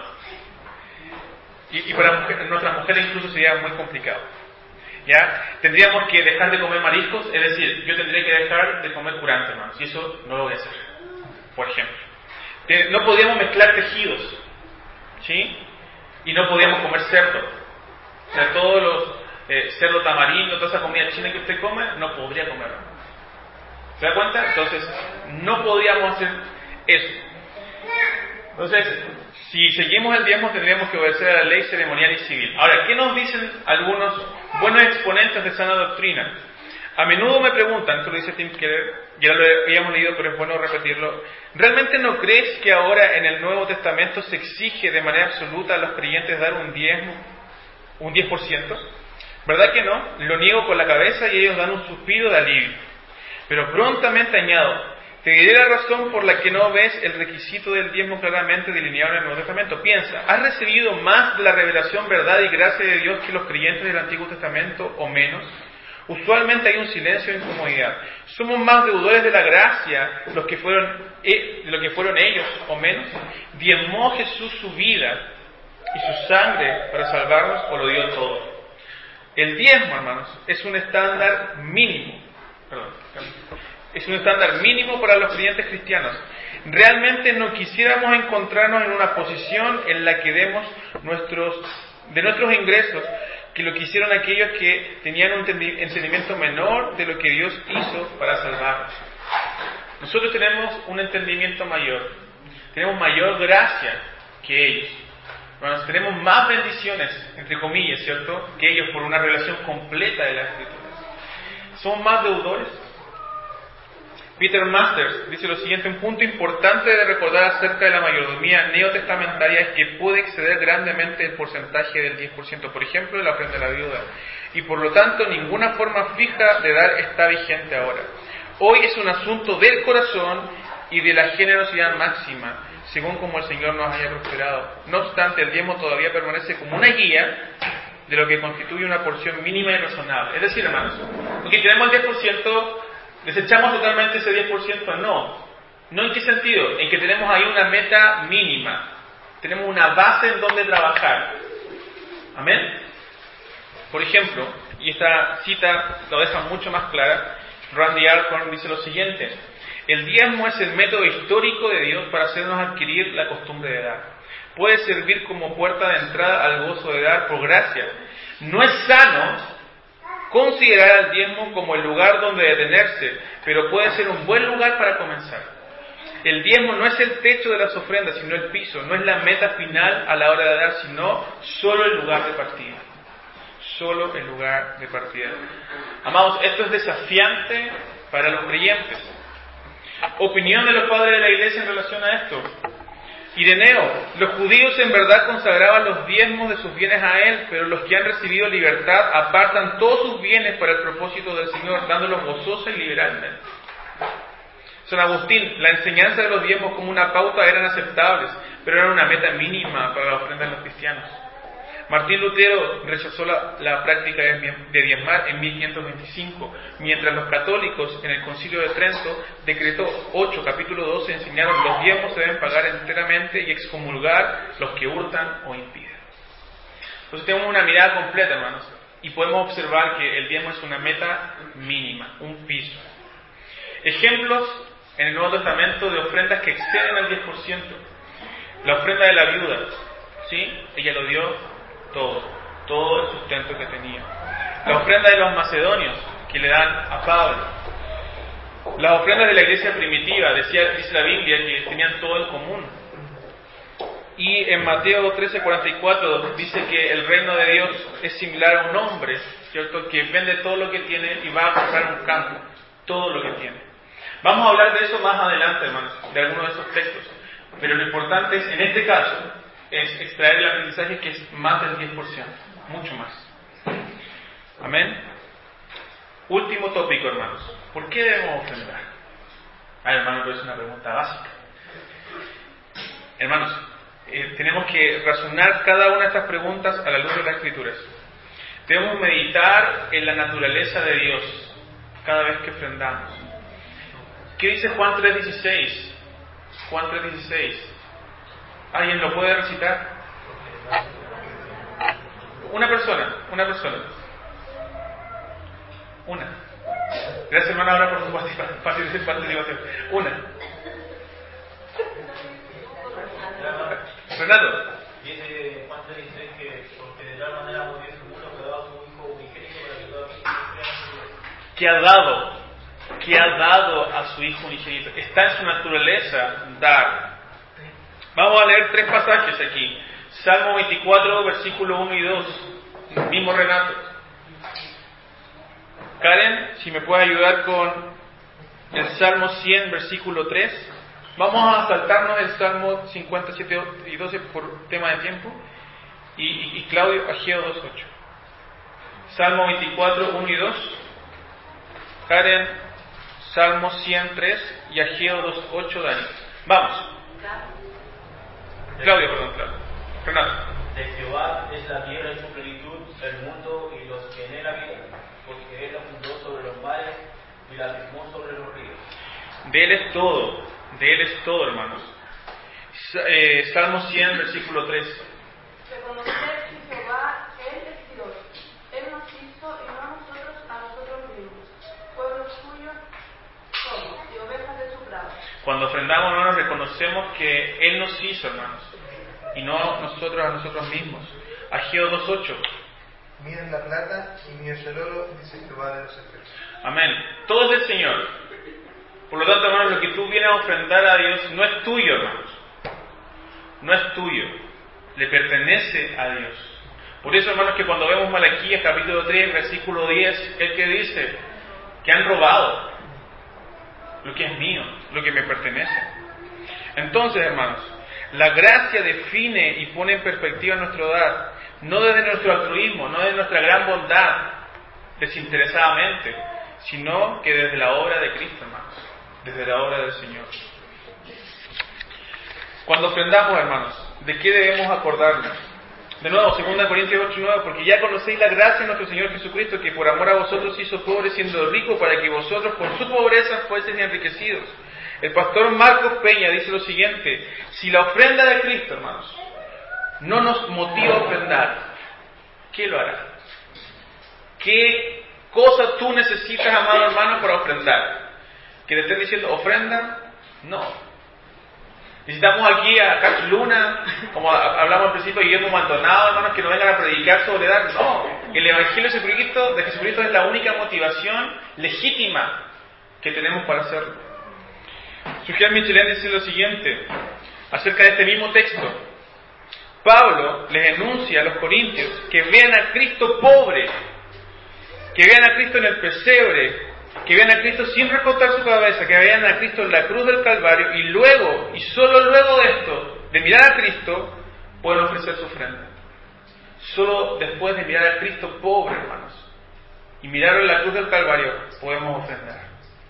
Y, y para mujer, nuestras mujeres incluso sería muy complicado. ¿Ya? Tendríamos que dejar de comer mariscos, es decir, yo tendría que dejar de comer curante, hermanos, y eso no lo voy a hacer. Por ejemplo, no podíamos mezclar tejidos, ¿sí? Y no podíamos comer cerdo. O sea, todos los eh, cerdo tamarindo, toda esa comida china que usted come, no podría comerlo. ¿Se da cuenta? Entonces, no podíamos hacer eso. Entonces, si seguimos el diezmo, tendríamos que obedecer a la ley ceremonial y civil. Ahora, ¿qué nos dicen algunos buenos exponentes de sana doctrina? A menudo me preguntan, esto lo dice Tim Keller, ya lo habíamos leído, pero es bueno repetirlo: ¿realmente no crees que ahora en el Nuevo Testamento se exige de manera absoluta a los creyentes dar un diezmo, un diez por ciento? ¿Verdad que no? Lo niego con la cabeza y ellos dan un suspiro de alivio. Pero prontamente añado: te diré la razón por la que no ves el requisito del diezmo claramente delineado en el Nuevo Testamento. Piensa, ¿has recibido más de la revelación, verdad y gracia de Dios que los creyentes del Antiguo Testamento o menos? Usualmente hay un silencio de incomodidad. ¿Somos más deudores de la gracia los que fueron, eh, de lo que fueron ellos o menos? ¿Diezmó Jesús su vida y su sangre para salvarnos o lo dio todo? El diezmo, hermanos, es un estándar mínimo. Perdón. Es un estándar mínimo para los creyentes cristianos. Realmente no quisiéramos encontrarnos en una posición en la que demos nuestros, de nuestros ingresos que lo que hicieron aquellos que tenían un entendimiento menor de lo que Dios hizo para salvarnos. Nosotros tenemos un entendimiento mayor, tenemos mayor gracia que ellos. Bueno, tenemos más bendiciones, entre comillas, ¿cierto?, que ellos por una revelación completa de la Escritura. ¿Somos más deudores? Peter Masters dice lo siguiente: un punto importante de recordar acerca de la mayordomía neotestamentaria es que puede exceder grandemente el porcentaje del diez por ciento, por ejemplo, de la ofrenda de la viuda, y por lo tanto ninguna forma fija de dar está vigente ahora. Hoy es un asunto del corazón y de la generosidad máxima, según como el Señor nos haya prosperado. No obstante, el diezmo todavía permanece como una guía de lo que constituye una porción mínima y razonable. Es decir, hermanos, porque tenemos el diez por ciento, ¿desechamos totalmente ese diez por ciento? No. ¿No en qué sentido? En que tenemos ahí una meta mínima. Tenemos una base en donde trabajar. ¿Amén? Por ejemplo, y esta cita lo deja mucho más clara, Randy Alcorn dice lo siguiente: el diezmo es el método histórico de Dios para hacernos adquirir la costumbre de dar. Puede servir como puerta de entrada al gozo de dar por gracia. No es sano considerar al diezmo como el lugar donde detenerse, pero puede ser un buen lugar para comenzar. El diezmo no es el techo de las ofrendas, sino el piso. No es la meta final a la hora de dar, sino solo el lugar de partida. Solo el lugar de partida. Amados, esto es desafiante para los creyentes. Opinión de los padres de la iglesia en relación a esto. Ireneo: los judíos en verdad consagraban los diezmos de sus bienes a él, pero los que han recibido libertad apartan todos sus bienes para el propósito del Señor, dándolos gozosa y liberalmente. San Agustín: la enseñanza de los diezmos como una pauta eran aceptables, pero eran una meta mínima para la ofrenda de los cristianos. Martín Lutero rechazó la, la práctica de diezmar en mil quinientos veinticinco, mientras los católicos en el Concilio de Trento, decreto ocho, capítulo doce, enseñaron los diezmos se deben pagar enteramente y excomulgar los que hurtan o impiden. Entonces tenemos una mirada completa, hermanos, y podemos observar que el diezmo es una meta mínima, un piso. Ejemplos en el Nuevo Testamento de ofrendas que exceden al diez por ciento. La ofrenda de la viuda, ¿sí? Ella lo dio todo, todo el sustento que tenía. La ofrenda de los macedonios que le dan a Pablo. Las ofrendas de la iglesia primitiva, decía, dice la Biblia, que tenían todo en común. Y en Mateo trece cuarenta y cuatro dice que el reino de Dios es similar a un hombre, ¿cierto?, que vende todo lo que tiene y va a comprar un campo, todo lo que tiene. Vamos a hablar de eso más adelante, hermanos, de algunos de esos textos. Pero lo importante es, en este caso, es extraer el aprendizaje que es más del diez por ciento, mucho más. Amén. Último tópico, hermanos. ¿Por qué debemos ofrendar? Ah, hermano, pero es una pregunta básica. Hermanos, eh, tenemos que razonar cada una de estas preguntas a la luz de las Escrituras. Debemos meditar en la naturaleza de Dios cada vez que ofrendamos. ¿Qué dice Juan tres dieciséis? Juan tres dieciséis. ¿Alguien lo puede recitar? Una persona, una persona. Una. Gracias, hermano, ahora por su participación. Una. Renato. Dice Juan tres dieciséis que porque de tal manera amó Dios el mundo que ha dado a su Hijo unigénito para que todos que ha dado, que ha dado a su Hijo unigénito. Está en su naturaleza dar. Vamos a leer tres pasajes aquí. Salmo veinticuatro, versículo uno y dos. Mismo Renato. Karen, si me puede ayudar con el Salmo cien, versículo tres. Vamos a saltarnos el Salmo cincuenta y siete y doce por tema de tiempo. Y, y, y Claudio, Ageo dos ocho. Salmo veinticuatro, uno y dos. Karen, Salmo cien tres y Ageo dos ocho, Dani. Vamos. Claudio, perdón, Claudio. Renato. De Jehová es la tierra en su plenitud, el mundo y los que en él habitan, porque él la fundó sobre los mares y la firmó sobre los ríos. De él es todo, de él es todo, hermanos. Eh, Salmo cien, versículo tres. Reconocer que Jehová, él es Dios, él nos hizo y no nosotros a nosotros mismos. Pueblo suyo somos y ovejas de su prado. Cuando ofrendamos, hermanos, reconocemos que él nos hizo, hermanos, y no nosotros a nosotros mismos. Ageo dos ocho. Miren la plata y mío es el oro, dice Jehová de los ejércitos. Amén. Todo es del Señor. Por lo tanto, hermanos, lo que tú vienes a ofrendar a Dios no es tuyo, hermanos. No es tuyo. Le pertenece a Dios. Por eso, hermanos, que cuando vemos Malaquías capítulo tres, versículo diez, el que dice que han robado. lo que es mío, lo que me pertenece. Entonces, hermanos, la gracia define y pone en perspectiva nuestro dar, no desde nuestro altruismo, no desde nuestra gran bondad, desinteresadamente, sino que desde la obra de Cristo, hermanos, desde la obra del Señor. Cuando ofrendamos, hermanos, ¿de qué debemos acordarnos? De nuevo, segunda Corintios ocho nueve, porque ya conocéis la gracia de nuestro Señor Jesucristo, que por amor a vosotros se hizo pobre siendo rico, para que vosotros por su pobreza fueseis enriquecidos. El pastor Marcos Peña dice lo siguiente: si la ofrenda de Cristo, hermanos, no nos motiva a ofrendar, ¿qué lo hará? ¿Qué cosa tú necesitas, amado hermano, para ofrendar? ¿Que te estén diciendo ofrenda? No. Necesitamos aquí a Carlos Luna, como hablamos al principio, Guillermo Maldonado, hermanos, que nos vengan a predicar sobre dar. No, el Evangelio de Jesucristo, de Jesucristo es la única motivación legítima que tenemos para hacerlo. Sujel Michelén dice lo siguiente acerca de este mismo texto. Pablo les enuncia a los corintios que vean a Cristo pobre, que vean a Cristo en el pesebre, que vean a Cristo sin recortar su cabeza, que vean a Cristo en la cruz del Calvario, y luego, y solo luego de esto, de mirar a Cristo, pueden ofrecer su ofrenda. Solo después de mirar a Cristo pobre, hermanos, y mirarlo en la cruz del Calvario, podemos ofrendar.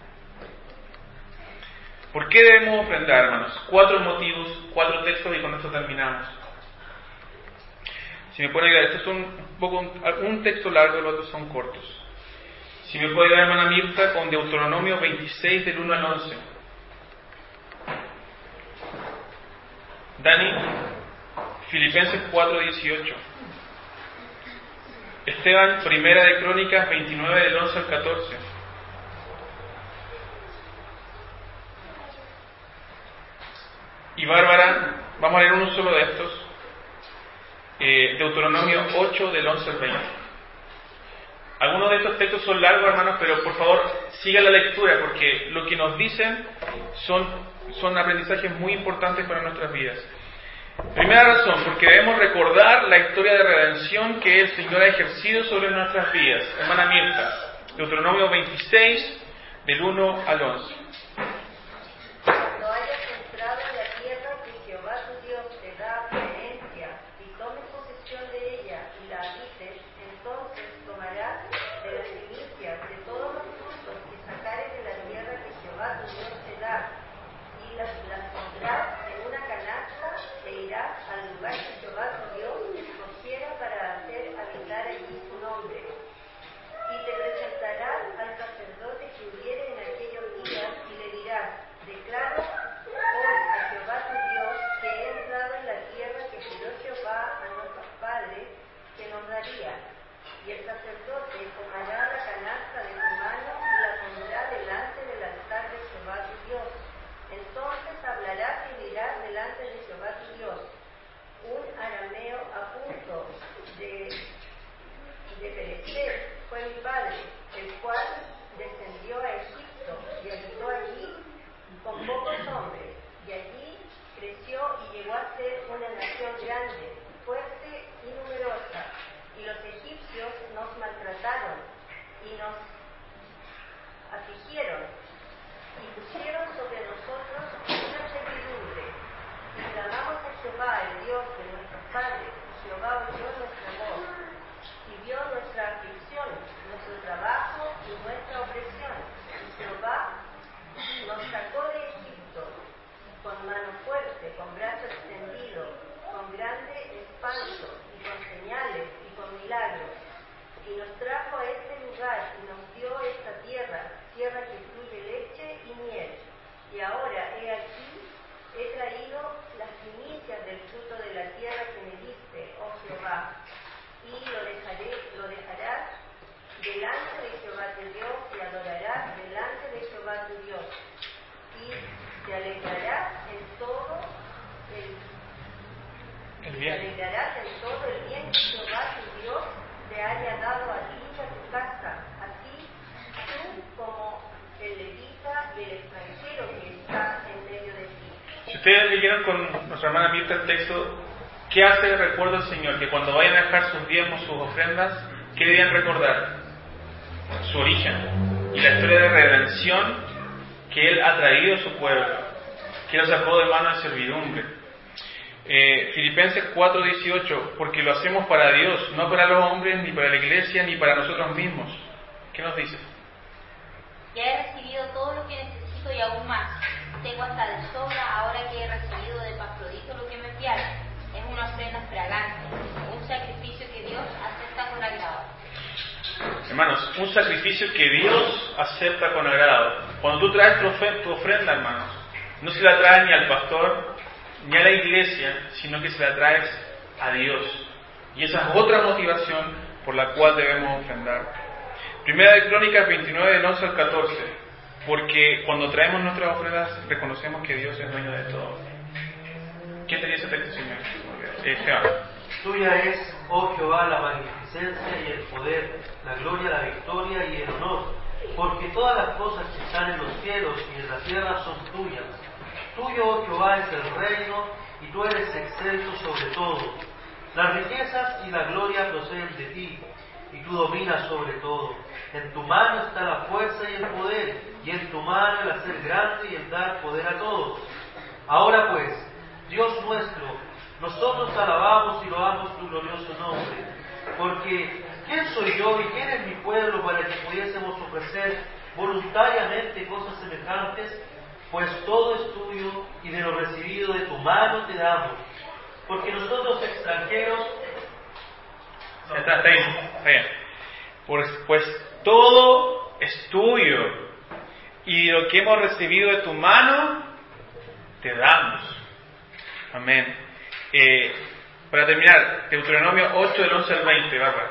¿Por qué debemos ofrendar, hermanos? Cuatro motivos, cuatro textos, y con esto terminamos. Si me pueden ayudar, esto es un, un, poco, un, un texto largo, los otros son cortos. Si me puede ayudar, hermana Mirta, con Deuteronomio veintiséis, del uno al once. Dani, Filipenses cuatro, dieciocho. Esteban, Primera de Crónicas veintinueve, del once al catorce. Y Bárbara, vamos a leer uno solo de estos. Eh, Deuteronomio ocho, del once al veinte. Algunos de estos textos son largos, hermanos, pero por favor sigan la lectura, porque lo que nos dicen son, son aprendizajes muy importantes para nuestras vidas. Primera razón, porque debemos recordar la historia de redención que el Señor ha ejercido sobre nuestras vidas. Hermana Mirta, Deuteronomio veintiséis, del uno al once. Cuando hayas entrado en la tierra que Jehová tu Dios te da por herencia, y tomes posesión de ella y la habites, entonces tomarás de las primicias de todos los frutos que sacares de la tierra que Jehová tu Dios te da, y las, las pondrás en una canasta e irás al lugar que Jehová tu Dios escogiera para hacer habitar allí su nombre. Y te presentarás al sacerdote que hubiere en aquellos días y le dirás: declaro hoy a Jehová tu Dios que he entrado en la tierra que juró Jehová a nuestros padres que nos daría. Y el sacerdote tomará la canasta de tu mano y la pondrá delante del altar de Jehová tu Dios. Entonces hablarás y dirás delante de Jehová tu Dios: un arameo a punto de, de perecer fue mi padre, el cual descendió a Egipto y habitó allí con pocos hombres, y allí creció y llegó a ser una nación grande, fuerte y numerosa. Y los egipcios nos maltrataron y nos afligieron y pusieron sobre nosotros una servidumbre. Y clamamos a Jehová, el Dios de nuestros padres, y Jehová oyó nuestra voz y vio nuestra aflicción, nuestro trabajo y nuestra opresión. Y Jehová nos sacó de Egipto con mano fuerte, con brazo extendido, con grande espanto y con señales y con milagros. Y nos trajo a este lugar y nos dio esta tierra, tierra que fluye leche y miel. Y ahora he aquí, he traído las primicias del fruto de la tierra que me diste, oh Jehová, y lo dejaré, lo dejarás delante de Jehová tu Dios y adorarás delante de Jehová tu Dios. Y te alegrarás en todo el, el te bien. alegrarás en todo el bien que Jehová tu Dios te haya dado a ti y a tu casa, así tú como el levita y el extranjero que está en medio de ti. Si ustedes leyeron con nuestra hermana Mirta el texto, ¿qué hace de recuerdo el Señor? Que cuando vayan a dejar sus diezmos, sus ofrendas, ¿qué deben recordar? Su origen y la historia de redención que que Él ha traído a su pueblo, que Él sacó de mano de servidumbre. Eh, Filipenses cuatro dieciocho, porque lo hacemos para Dios, no para los hombres, ni para la iglesia, ni para nosotros mismos. ¿Qué nos dice? Ya he recibido todo lo que necesito y aún más. Tengo hasta de sobra ahora que he recibido de Epafrodito lo que me enviaron. Es una ofrenda fragante, un sacrificio que Dios acepta con agrado. Hermanos, un sacrificio que Dios acepta con agrado. Cuando tú traes tu ofrenda, tu ofrenda, hermanos, no se la traes ni al pastor, ni a la iglesia, sino que se la traes a Dios. Y esa es otra motivación por la cual debemos ofrendar. Primera de Crónicas veintinueve, del once al catorce. Porque cuando traemos nuestras ofrendas, reconocemos que Dios es dueño de todo. ¿Quién tenía ese texto, Señor? Eh, Jehová. Tuya es, oh Jehová, la magnificencia y el poder, la gloria, la victoria y el honor, porque todas las cosas que están en los cielos y en la tierra son tuyas. Tuyo, oh Jehová, es el reino, y tú eres excelso sobre todo. Las riquezas y la gloria proceden de ti, y tú dominas sobre todo. En tu mano está la fuerza y el poder, y en tu mano el hacer grande y el dar poder a todos. Ahora pues, Dios nuestro, nosotros alabamos y loamos tu glorioso nombre, porque ¿quién soy yo y quién es mi pueblo para que pudiésemos ofrecer voluntariamente cosas semejantes? Pues todo es tuyo y de lo recibido de tu mano te damos, porque nosotros extranjeros... No, está, está bien, está bien. Pues, pues todo es tuyo y lo que hemos recibido de tu mano te damos. Amén. Eh, para terminar, Deuteronomio ocho, del once al veinte, Bárbara.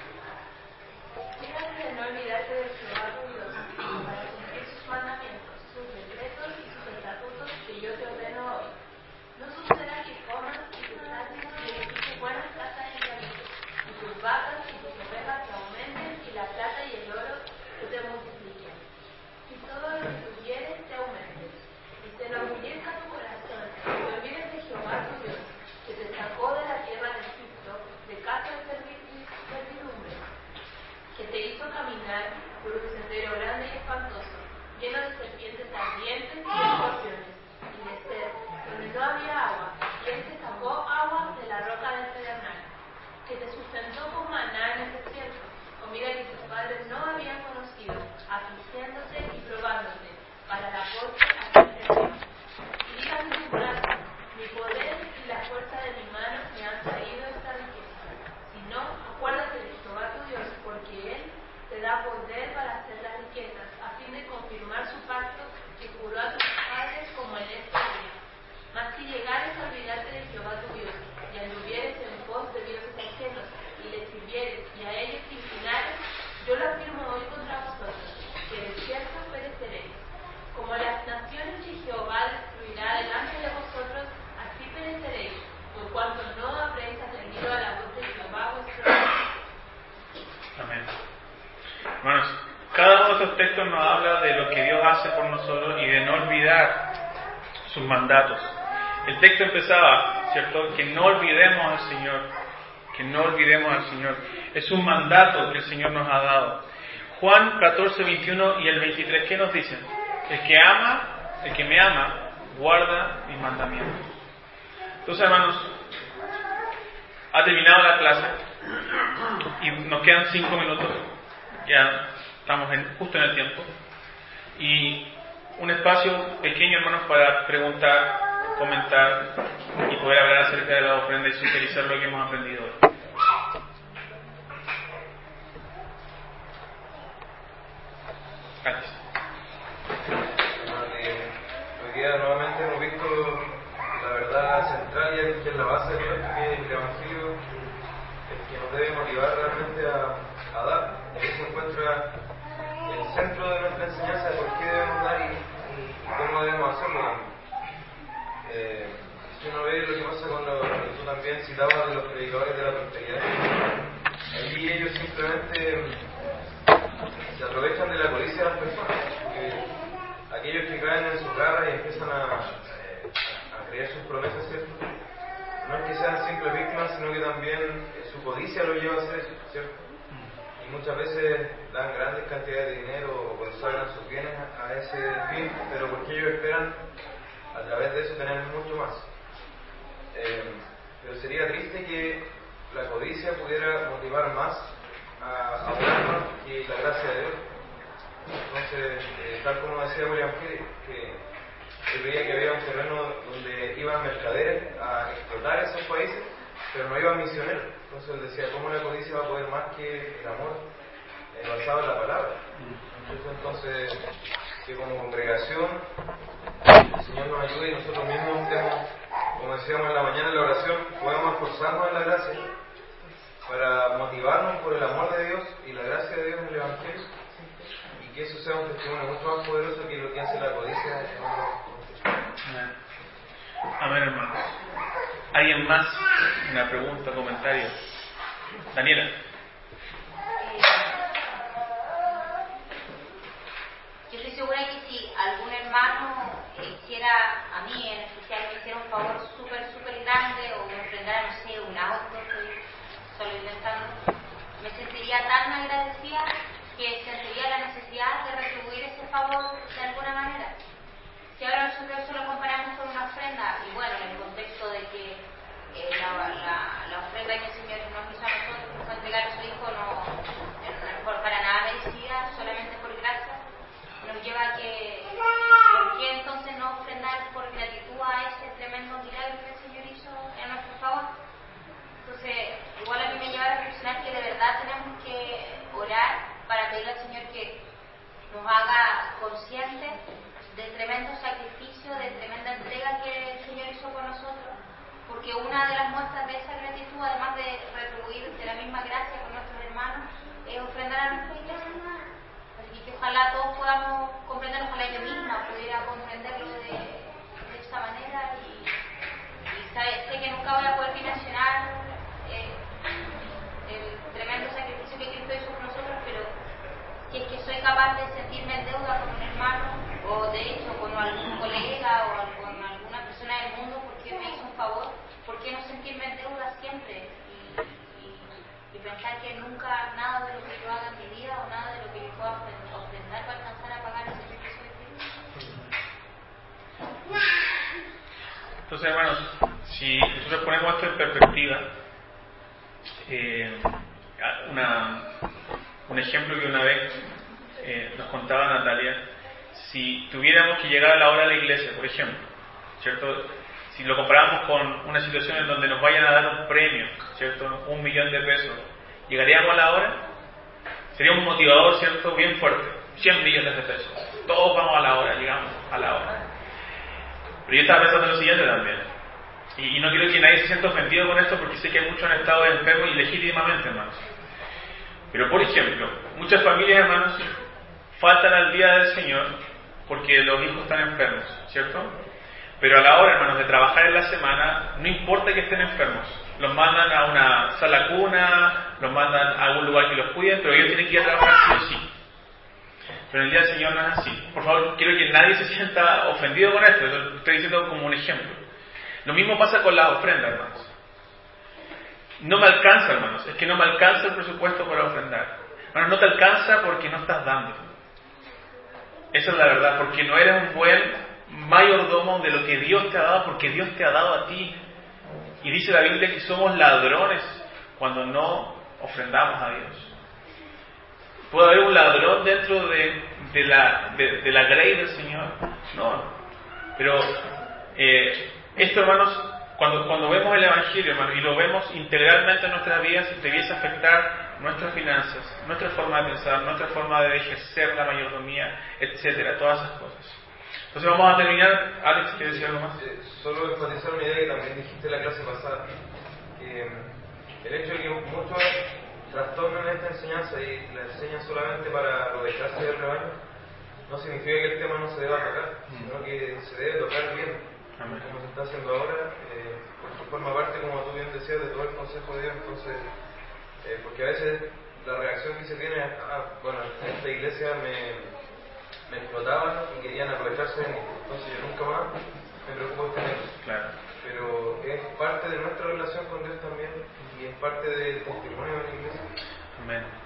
Fíjate de no olvidarte de Jehová tu Dios, para cumplir sus mandamientos, sus decretos y sus estatutos que yo te ordeno hoy. No suceda que comas y te sacies y edifiques buenas casas en Israel, y tus vacas y tus ovejas te aumenten, y la plata y el oro que te multipliquen. Y todo lo que tuvieres te aumentes, y se enorgullezca tu corazón, y te olvides de Jehová tu Dios, que te sacó de la tierra de Egipto, de casa de servidumbre, que te hizo caminar por un sendero grande y espantoso, lleno de serpientes ardientes y escorpiones, y de sed, donde no había agua, y él te sacó agua de la roca del pedernal, que te sustentó con maná en el desierto, comida que tus padres no habían conocido, afligiéndote y probándote, para la corte hacerte bien. Y digas en tu corazón, mi poder y la fuerza de mi mano me han traído esta riqueza. Si no, acuérdate de Jehová tu Dios, porque Él te da poder para hacer las riquezas, a fin de confirmar su pacto que juró a tus padres como en este día. Mas si llegares a olvidarte de Jehová tu Dios, y anduvieres en pos de dioses ajenos, y les sirvieres, y a ellos te inclinares, yo lo afirmo hoy contra vosotros, que de cierto pereceréis. Como las naciones que Jehová destruirá delante de vosotros, así pereceréis, por cuanto no habréis atendido a la voz de Jehová vuestro Dios. Amén. Hermanos, cada uno de estos textos nos habla de lo que Dios hace por nosotros y de no olvidar sus mandatos. El texto empezaba, ¿cierto? Que no olvidemos al Señor, que no olvidemos al Señor. Es un mandato que el Señor nos ha dado. Juan catorce, veintiuno y el veintitrés, ¿qué nos dicen? El que ama, el que me ama, guarda mis mandamientos. Entonces, hermanos, ha terminado la clase y nos quedan cinco minutos. Ya estamos en, justo en el tiempo. Y un espacio pequeño, hermanos, para preguntar, comentar y poder hablar acerca de la ofrenda y sintetizar lo que hemos aprendido hoy. Gracias. Hoy día nuevamente hemos visto la verdad central y que es la base de todo esto, que es el Evangelio, el que nos debe motivar realmente a, a dar. Ahí se encuentra el centro de nuestra enseñanza de por qué debemos dar y, y, y cómo debemos hacerlo también. Eh, si uno ve lo que pasa con lo que tú también citabas de los predicadores de la prosperidad, allí ellos simplemente se aprovechan de la codicia de las personas, porque aquellos que caen en sus garras y empiezan a, eh, a creer sus promesas, ¿cierto? No es que sean simples víctimas, sino que también eh, su codicia lo lleva a hacer eso, ¿cierto? Y muchas veces dan grandes cantidades de dinero o consagran sus bienes a ese fin, pero porque ellos esperan a través de eso tener mucho más. Eh, pero sería triste que la codicia pudiera motivar más a, a un alma que la gracia de Dios. Entonces, eh, tal como decía William Carey, que él veía que había un terreno donde iban mercaderes a explotar esos países, pero no iban misioneros. Entonces él decía, ¿cómo la codicia va a poder más que el amor eh, basado en la palabra? Entonces, entonces, que como congregación el Señor nos ayude y nosotros mismos estemos, como decíamos en la mañana en la oración, podamos esforzarnos en la gracia para motivarnos por el amor de Dios y la gracia de Dios en el Evangelio, y que eso sea un testimonio mucho más poderoso que lo que hace la codicia en otros contextos. Amén. Amén, hermanos. ¿Alguien más? Una pregunta, comentario. Daniela. Yo estoy segura que si algún hermano hiciera, a mí en especial, me hiciera un favor súper, súper grande o me ofrendara, no sé, un auto, estoy solo inventando, me sentiría tan agradecida que sentiría la necesidad de retribuir ese favor de alguna manera. Si ahora nosotros eso lo comparamos con una ofrenda, y bueno, en el contexto de que eh, la, la, la ofrenda que el Señor nos hizo a nosotros, nos fue entregar a su Hijo, no, no por para nada merecida, solamente por gracia, nos lleva a que, ¿por qué entonces no ofrendar por gratitud a ese tremendo milagro que el Señor hizo en nuestro favor? Entonces, igual a mí me lleva a reflexionar que de verdad tenemos que orar para pedirle al Señor que nos haga conscientes del tremendo sacrificio, de tremenda entrega que el Señor hizo por nosotros, porque una de las muestras de esa gratitud, además de retribuir de la misma gracia con nuestros hermanos, es ofrendar a nuestra iglesia. Así que ojalá todos podamos comprender, ojalá yo misma pudiera comprenderlo de, de esa manera, y, y sabe, sé que nunca voy a poder dimensionar eh, el tremendo sacrificio que Cristo hizo por nosotros, pero si es que soy capaz de sentirme en deuda con un hermano, o de hecho con algún colega o con alguna persona del mundo porque me hizo un favor, ¿por qué no sentirme en deuda siempre? Y, y, y pensar que nunca nada de lo que yo haga en mi vida o nada de lo que yo pueda ofrendar va a alcanzar a pagar el sacrificio de Cristo. Entonces, hermanos, si nosotros ponemos esto en perspectiva, eh, una, un ejemplo que una vez eh, nos contaba Natalia, si tuviéramos que llegar a la hora de la iglesia, por ejemplo, ¿cierto? Si lo comparamos con una situación en donde nos vayan a dar un premio, ¿cierto? Un millón de pesos, ¿llegaríamos a la hora? Sería un motivador, ¿cierto? Bien fuerte, cien millones de pesos. Todos vamos a la hora, llegamos a la hora. Pero yo estaba pensando en lo siguiente también, y, y no quiero que nadie se sienta ofendido con esto, porque sé que muchos han estado enfermos y legítimamente, hermanos. Pero, por ejemplo, muchas familias, hermanos, faltan al día del Señor porque los hijos están enfermos, ¿cierto? Pero a la hora, hermanos, de trabajar en la semana, no importa que estén enfermos, los mandan a una sala cuna, los mandan a algún lugar que los cuiden, pero ellos tienen que ir a trabajar sí o sí. Pero el día del Señor no es así. Por favor, quiero que nadie se sienta ofendido con esto, lo estoy diciendo como un ejemplo. Lo mismo pasa con las ofrendas, hermanos. No me alcanza, hermanos, es que no me alcanza el presupuesto para ofrendar. Hermanos, no te alcanza porque no estás dando. Esa es la verdad, porque no eres un buen mayordomo de lo que Dios te ha dado, porque Dios te ha dado a ti. Y dice la Biblia que somos ladrones cuando no ofrendamos a Dios. ¿Puede haber un ladrón dentro de, de, la, de, de la grey del Señor? No. Pero eh, esto, hermanos, cuando, cuando vemos el Evangelio, hermanos, y lo vemos integralmente en nuestras vidas, debiese afectar nuestras finanzas, nuestra forma de pensar, nuestra forma de ejercer la mayordomía, etcétera, todas esas cosas. Entonces vamos a terminar. Alex, ¿quieres decir algo más? Eh, solo enfatizar una idea que también dijiste en la clase pasada, que el hecho de que muchos trastornan esta enseñanza y la enseñan solamente para aprovecharse del rebaño, no significa que el tema no se deba tocar, sino que se debe tocar bien, Amén. Como se está haciendo ahora, eh, porque forma parte, como tú bien decías, de todo el consejo de Dios. Entonces, eh, porque a veces la reacción que se tiene es, ah, bueno, en esta iglesia me, me explotaban y querían aprovecharse de mí, entonces yo nunca más me preocupo de ellos. Claro. Pero es parte de nuestra relación con Dios también, y es parte del testimonio de la iglesia. Amén.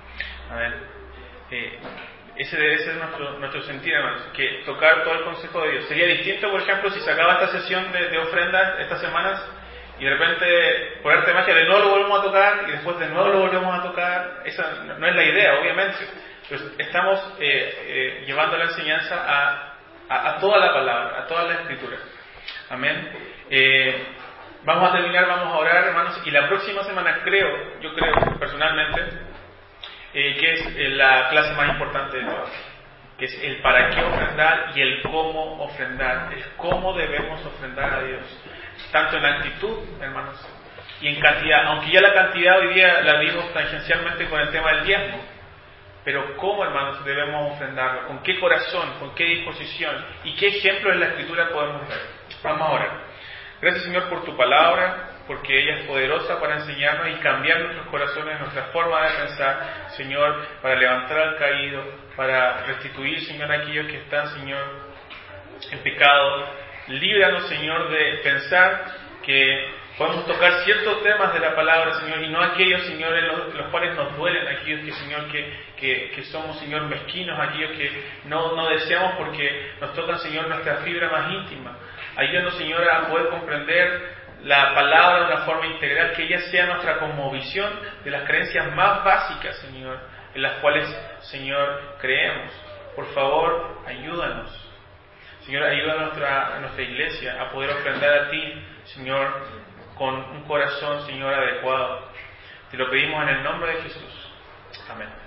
A ver, eh, ese debe ser nuestro, nuestro sentir, hermanos, que tocar todo el consejo de Dios. Sería distinto, por ejemplo, si se acaba esta sesión de, de ofrendas estas semanas y de repente, por arte de magia, de nuevo lo volvemos a tocar y después de nuevo lo volvemos a tocar. Esa no, no es la idea, obviamente. Pero estamos eh, eh, llevando la enseñanza a, a, a toda la palabra, a toda la escritura. Amén. Eh, vamos a terminar, vamos a orar, hermanos, y la próxima semana creo, yo creo personalmente, eh, que es eh, la clase más importante de todas, que es el para qué ofrendar y el cómo ofrendar, el cómo debemos ofrendar a Dios, tanto en actitud, hermanos, y en cantidad, aunque ya la cantidad hoy día la vimos tangencialmente con el tema del diezmo, pero cómo, hermanos, debemos ofrendarlo, con qué corazón, con qué disposición y qué ejemplos en la Escritura podemos ver. Vamos a orar. Gracias, Señor, por tu palabra, porque ella es poderosa para enseñarnos y cambiar nuestros corazones, nuestra forma de pensar, Señor, para levantar al caído, para restituir, Señor, a aquellos que están, Señor, en pecado. Líbranos, Señor, de pensar que podemos tocar ciertos temas de la palabra, Señor, y no aquellos, Señor, en los, los cuales nos duelen, aquellos que, Señor, que, que, que somos, Señor, mezquinos, aquellos que no, no deseamos porque nos tocan, Señor, nuestra fibra más íntima. Ayúdanos, Señor, a poder comprender la palabra de una forma integral, que ella sea nuestra cosmovisión de las creencias más básicas, Señor, en las cuales, Señor, creemos. Por favor, ayúdanos. Señor, ayuda a nuestra, a nuestra iglesia a poder ofrendar a ti, Señor, con un corazón, Señor, adecuado. Te lo pedimos en el nombre de Jesús. Amén.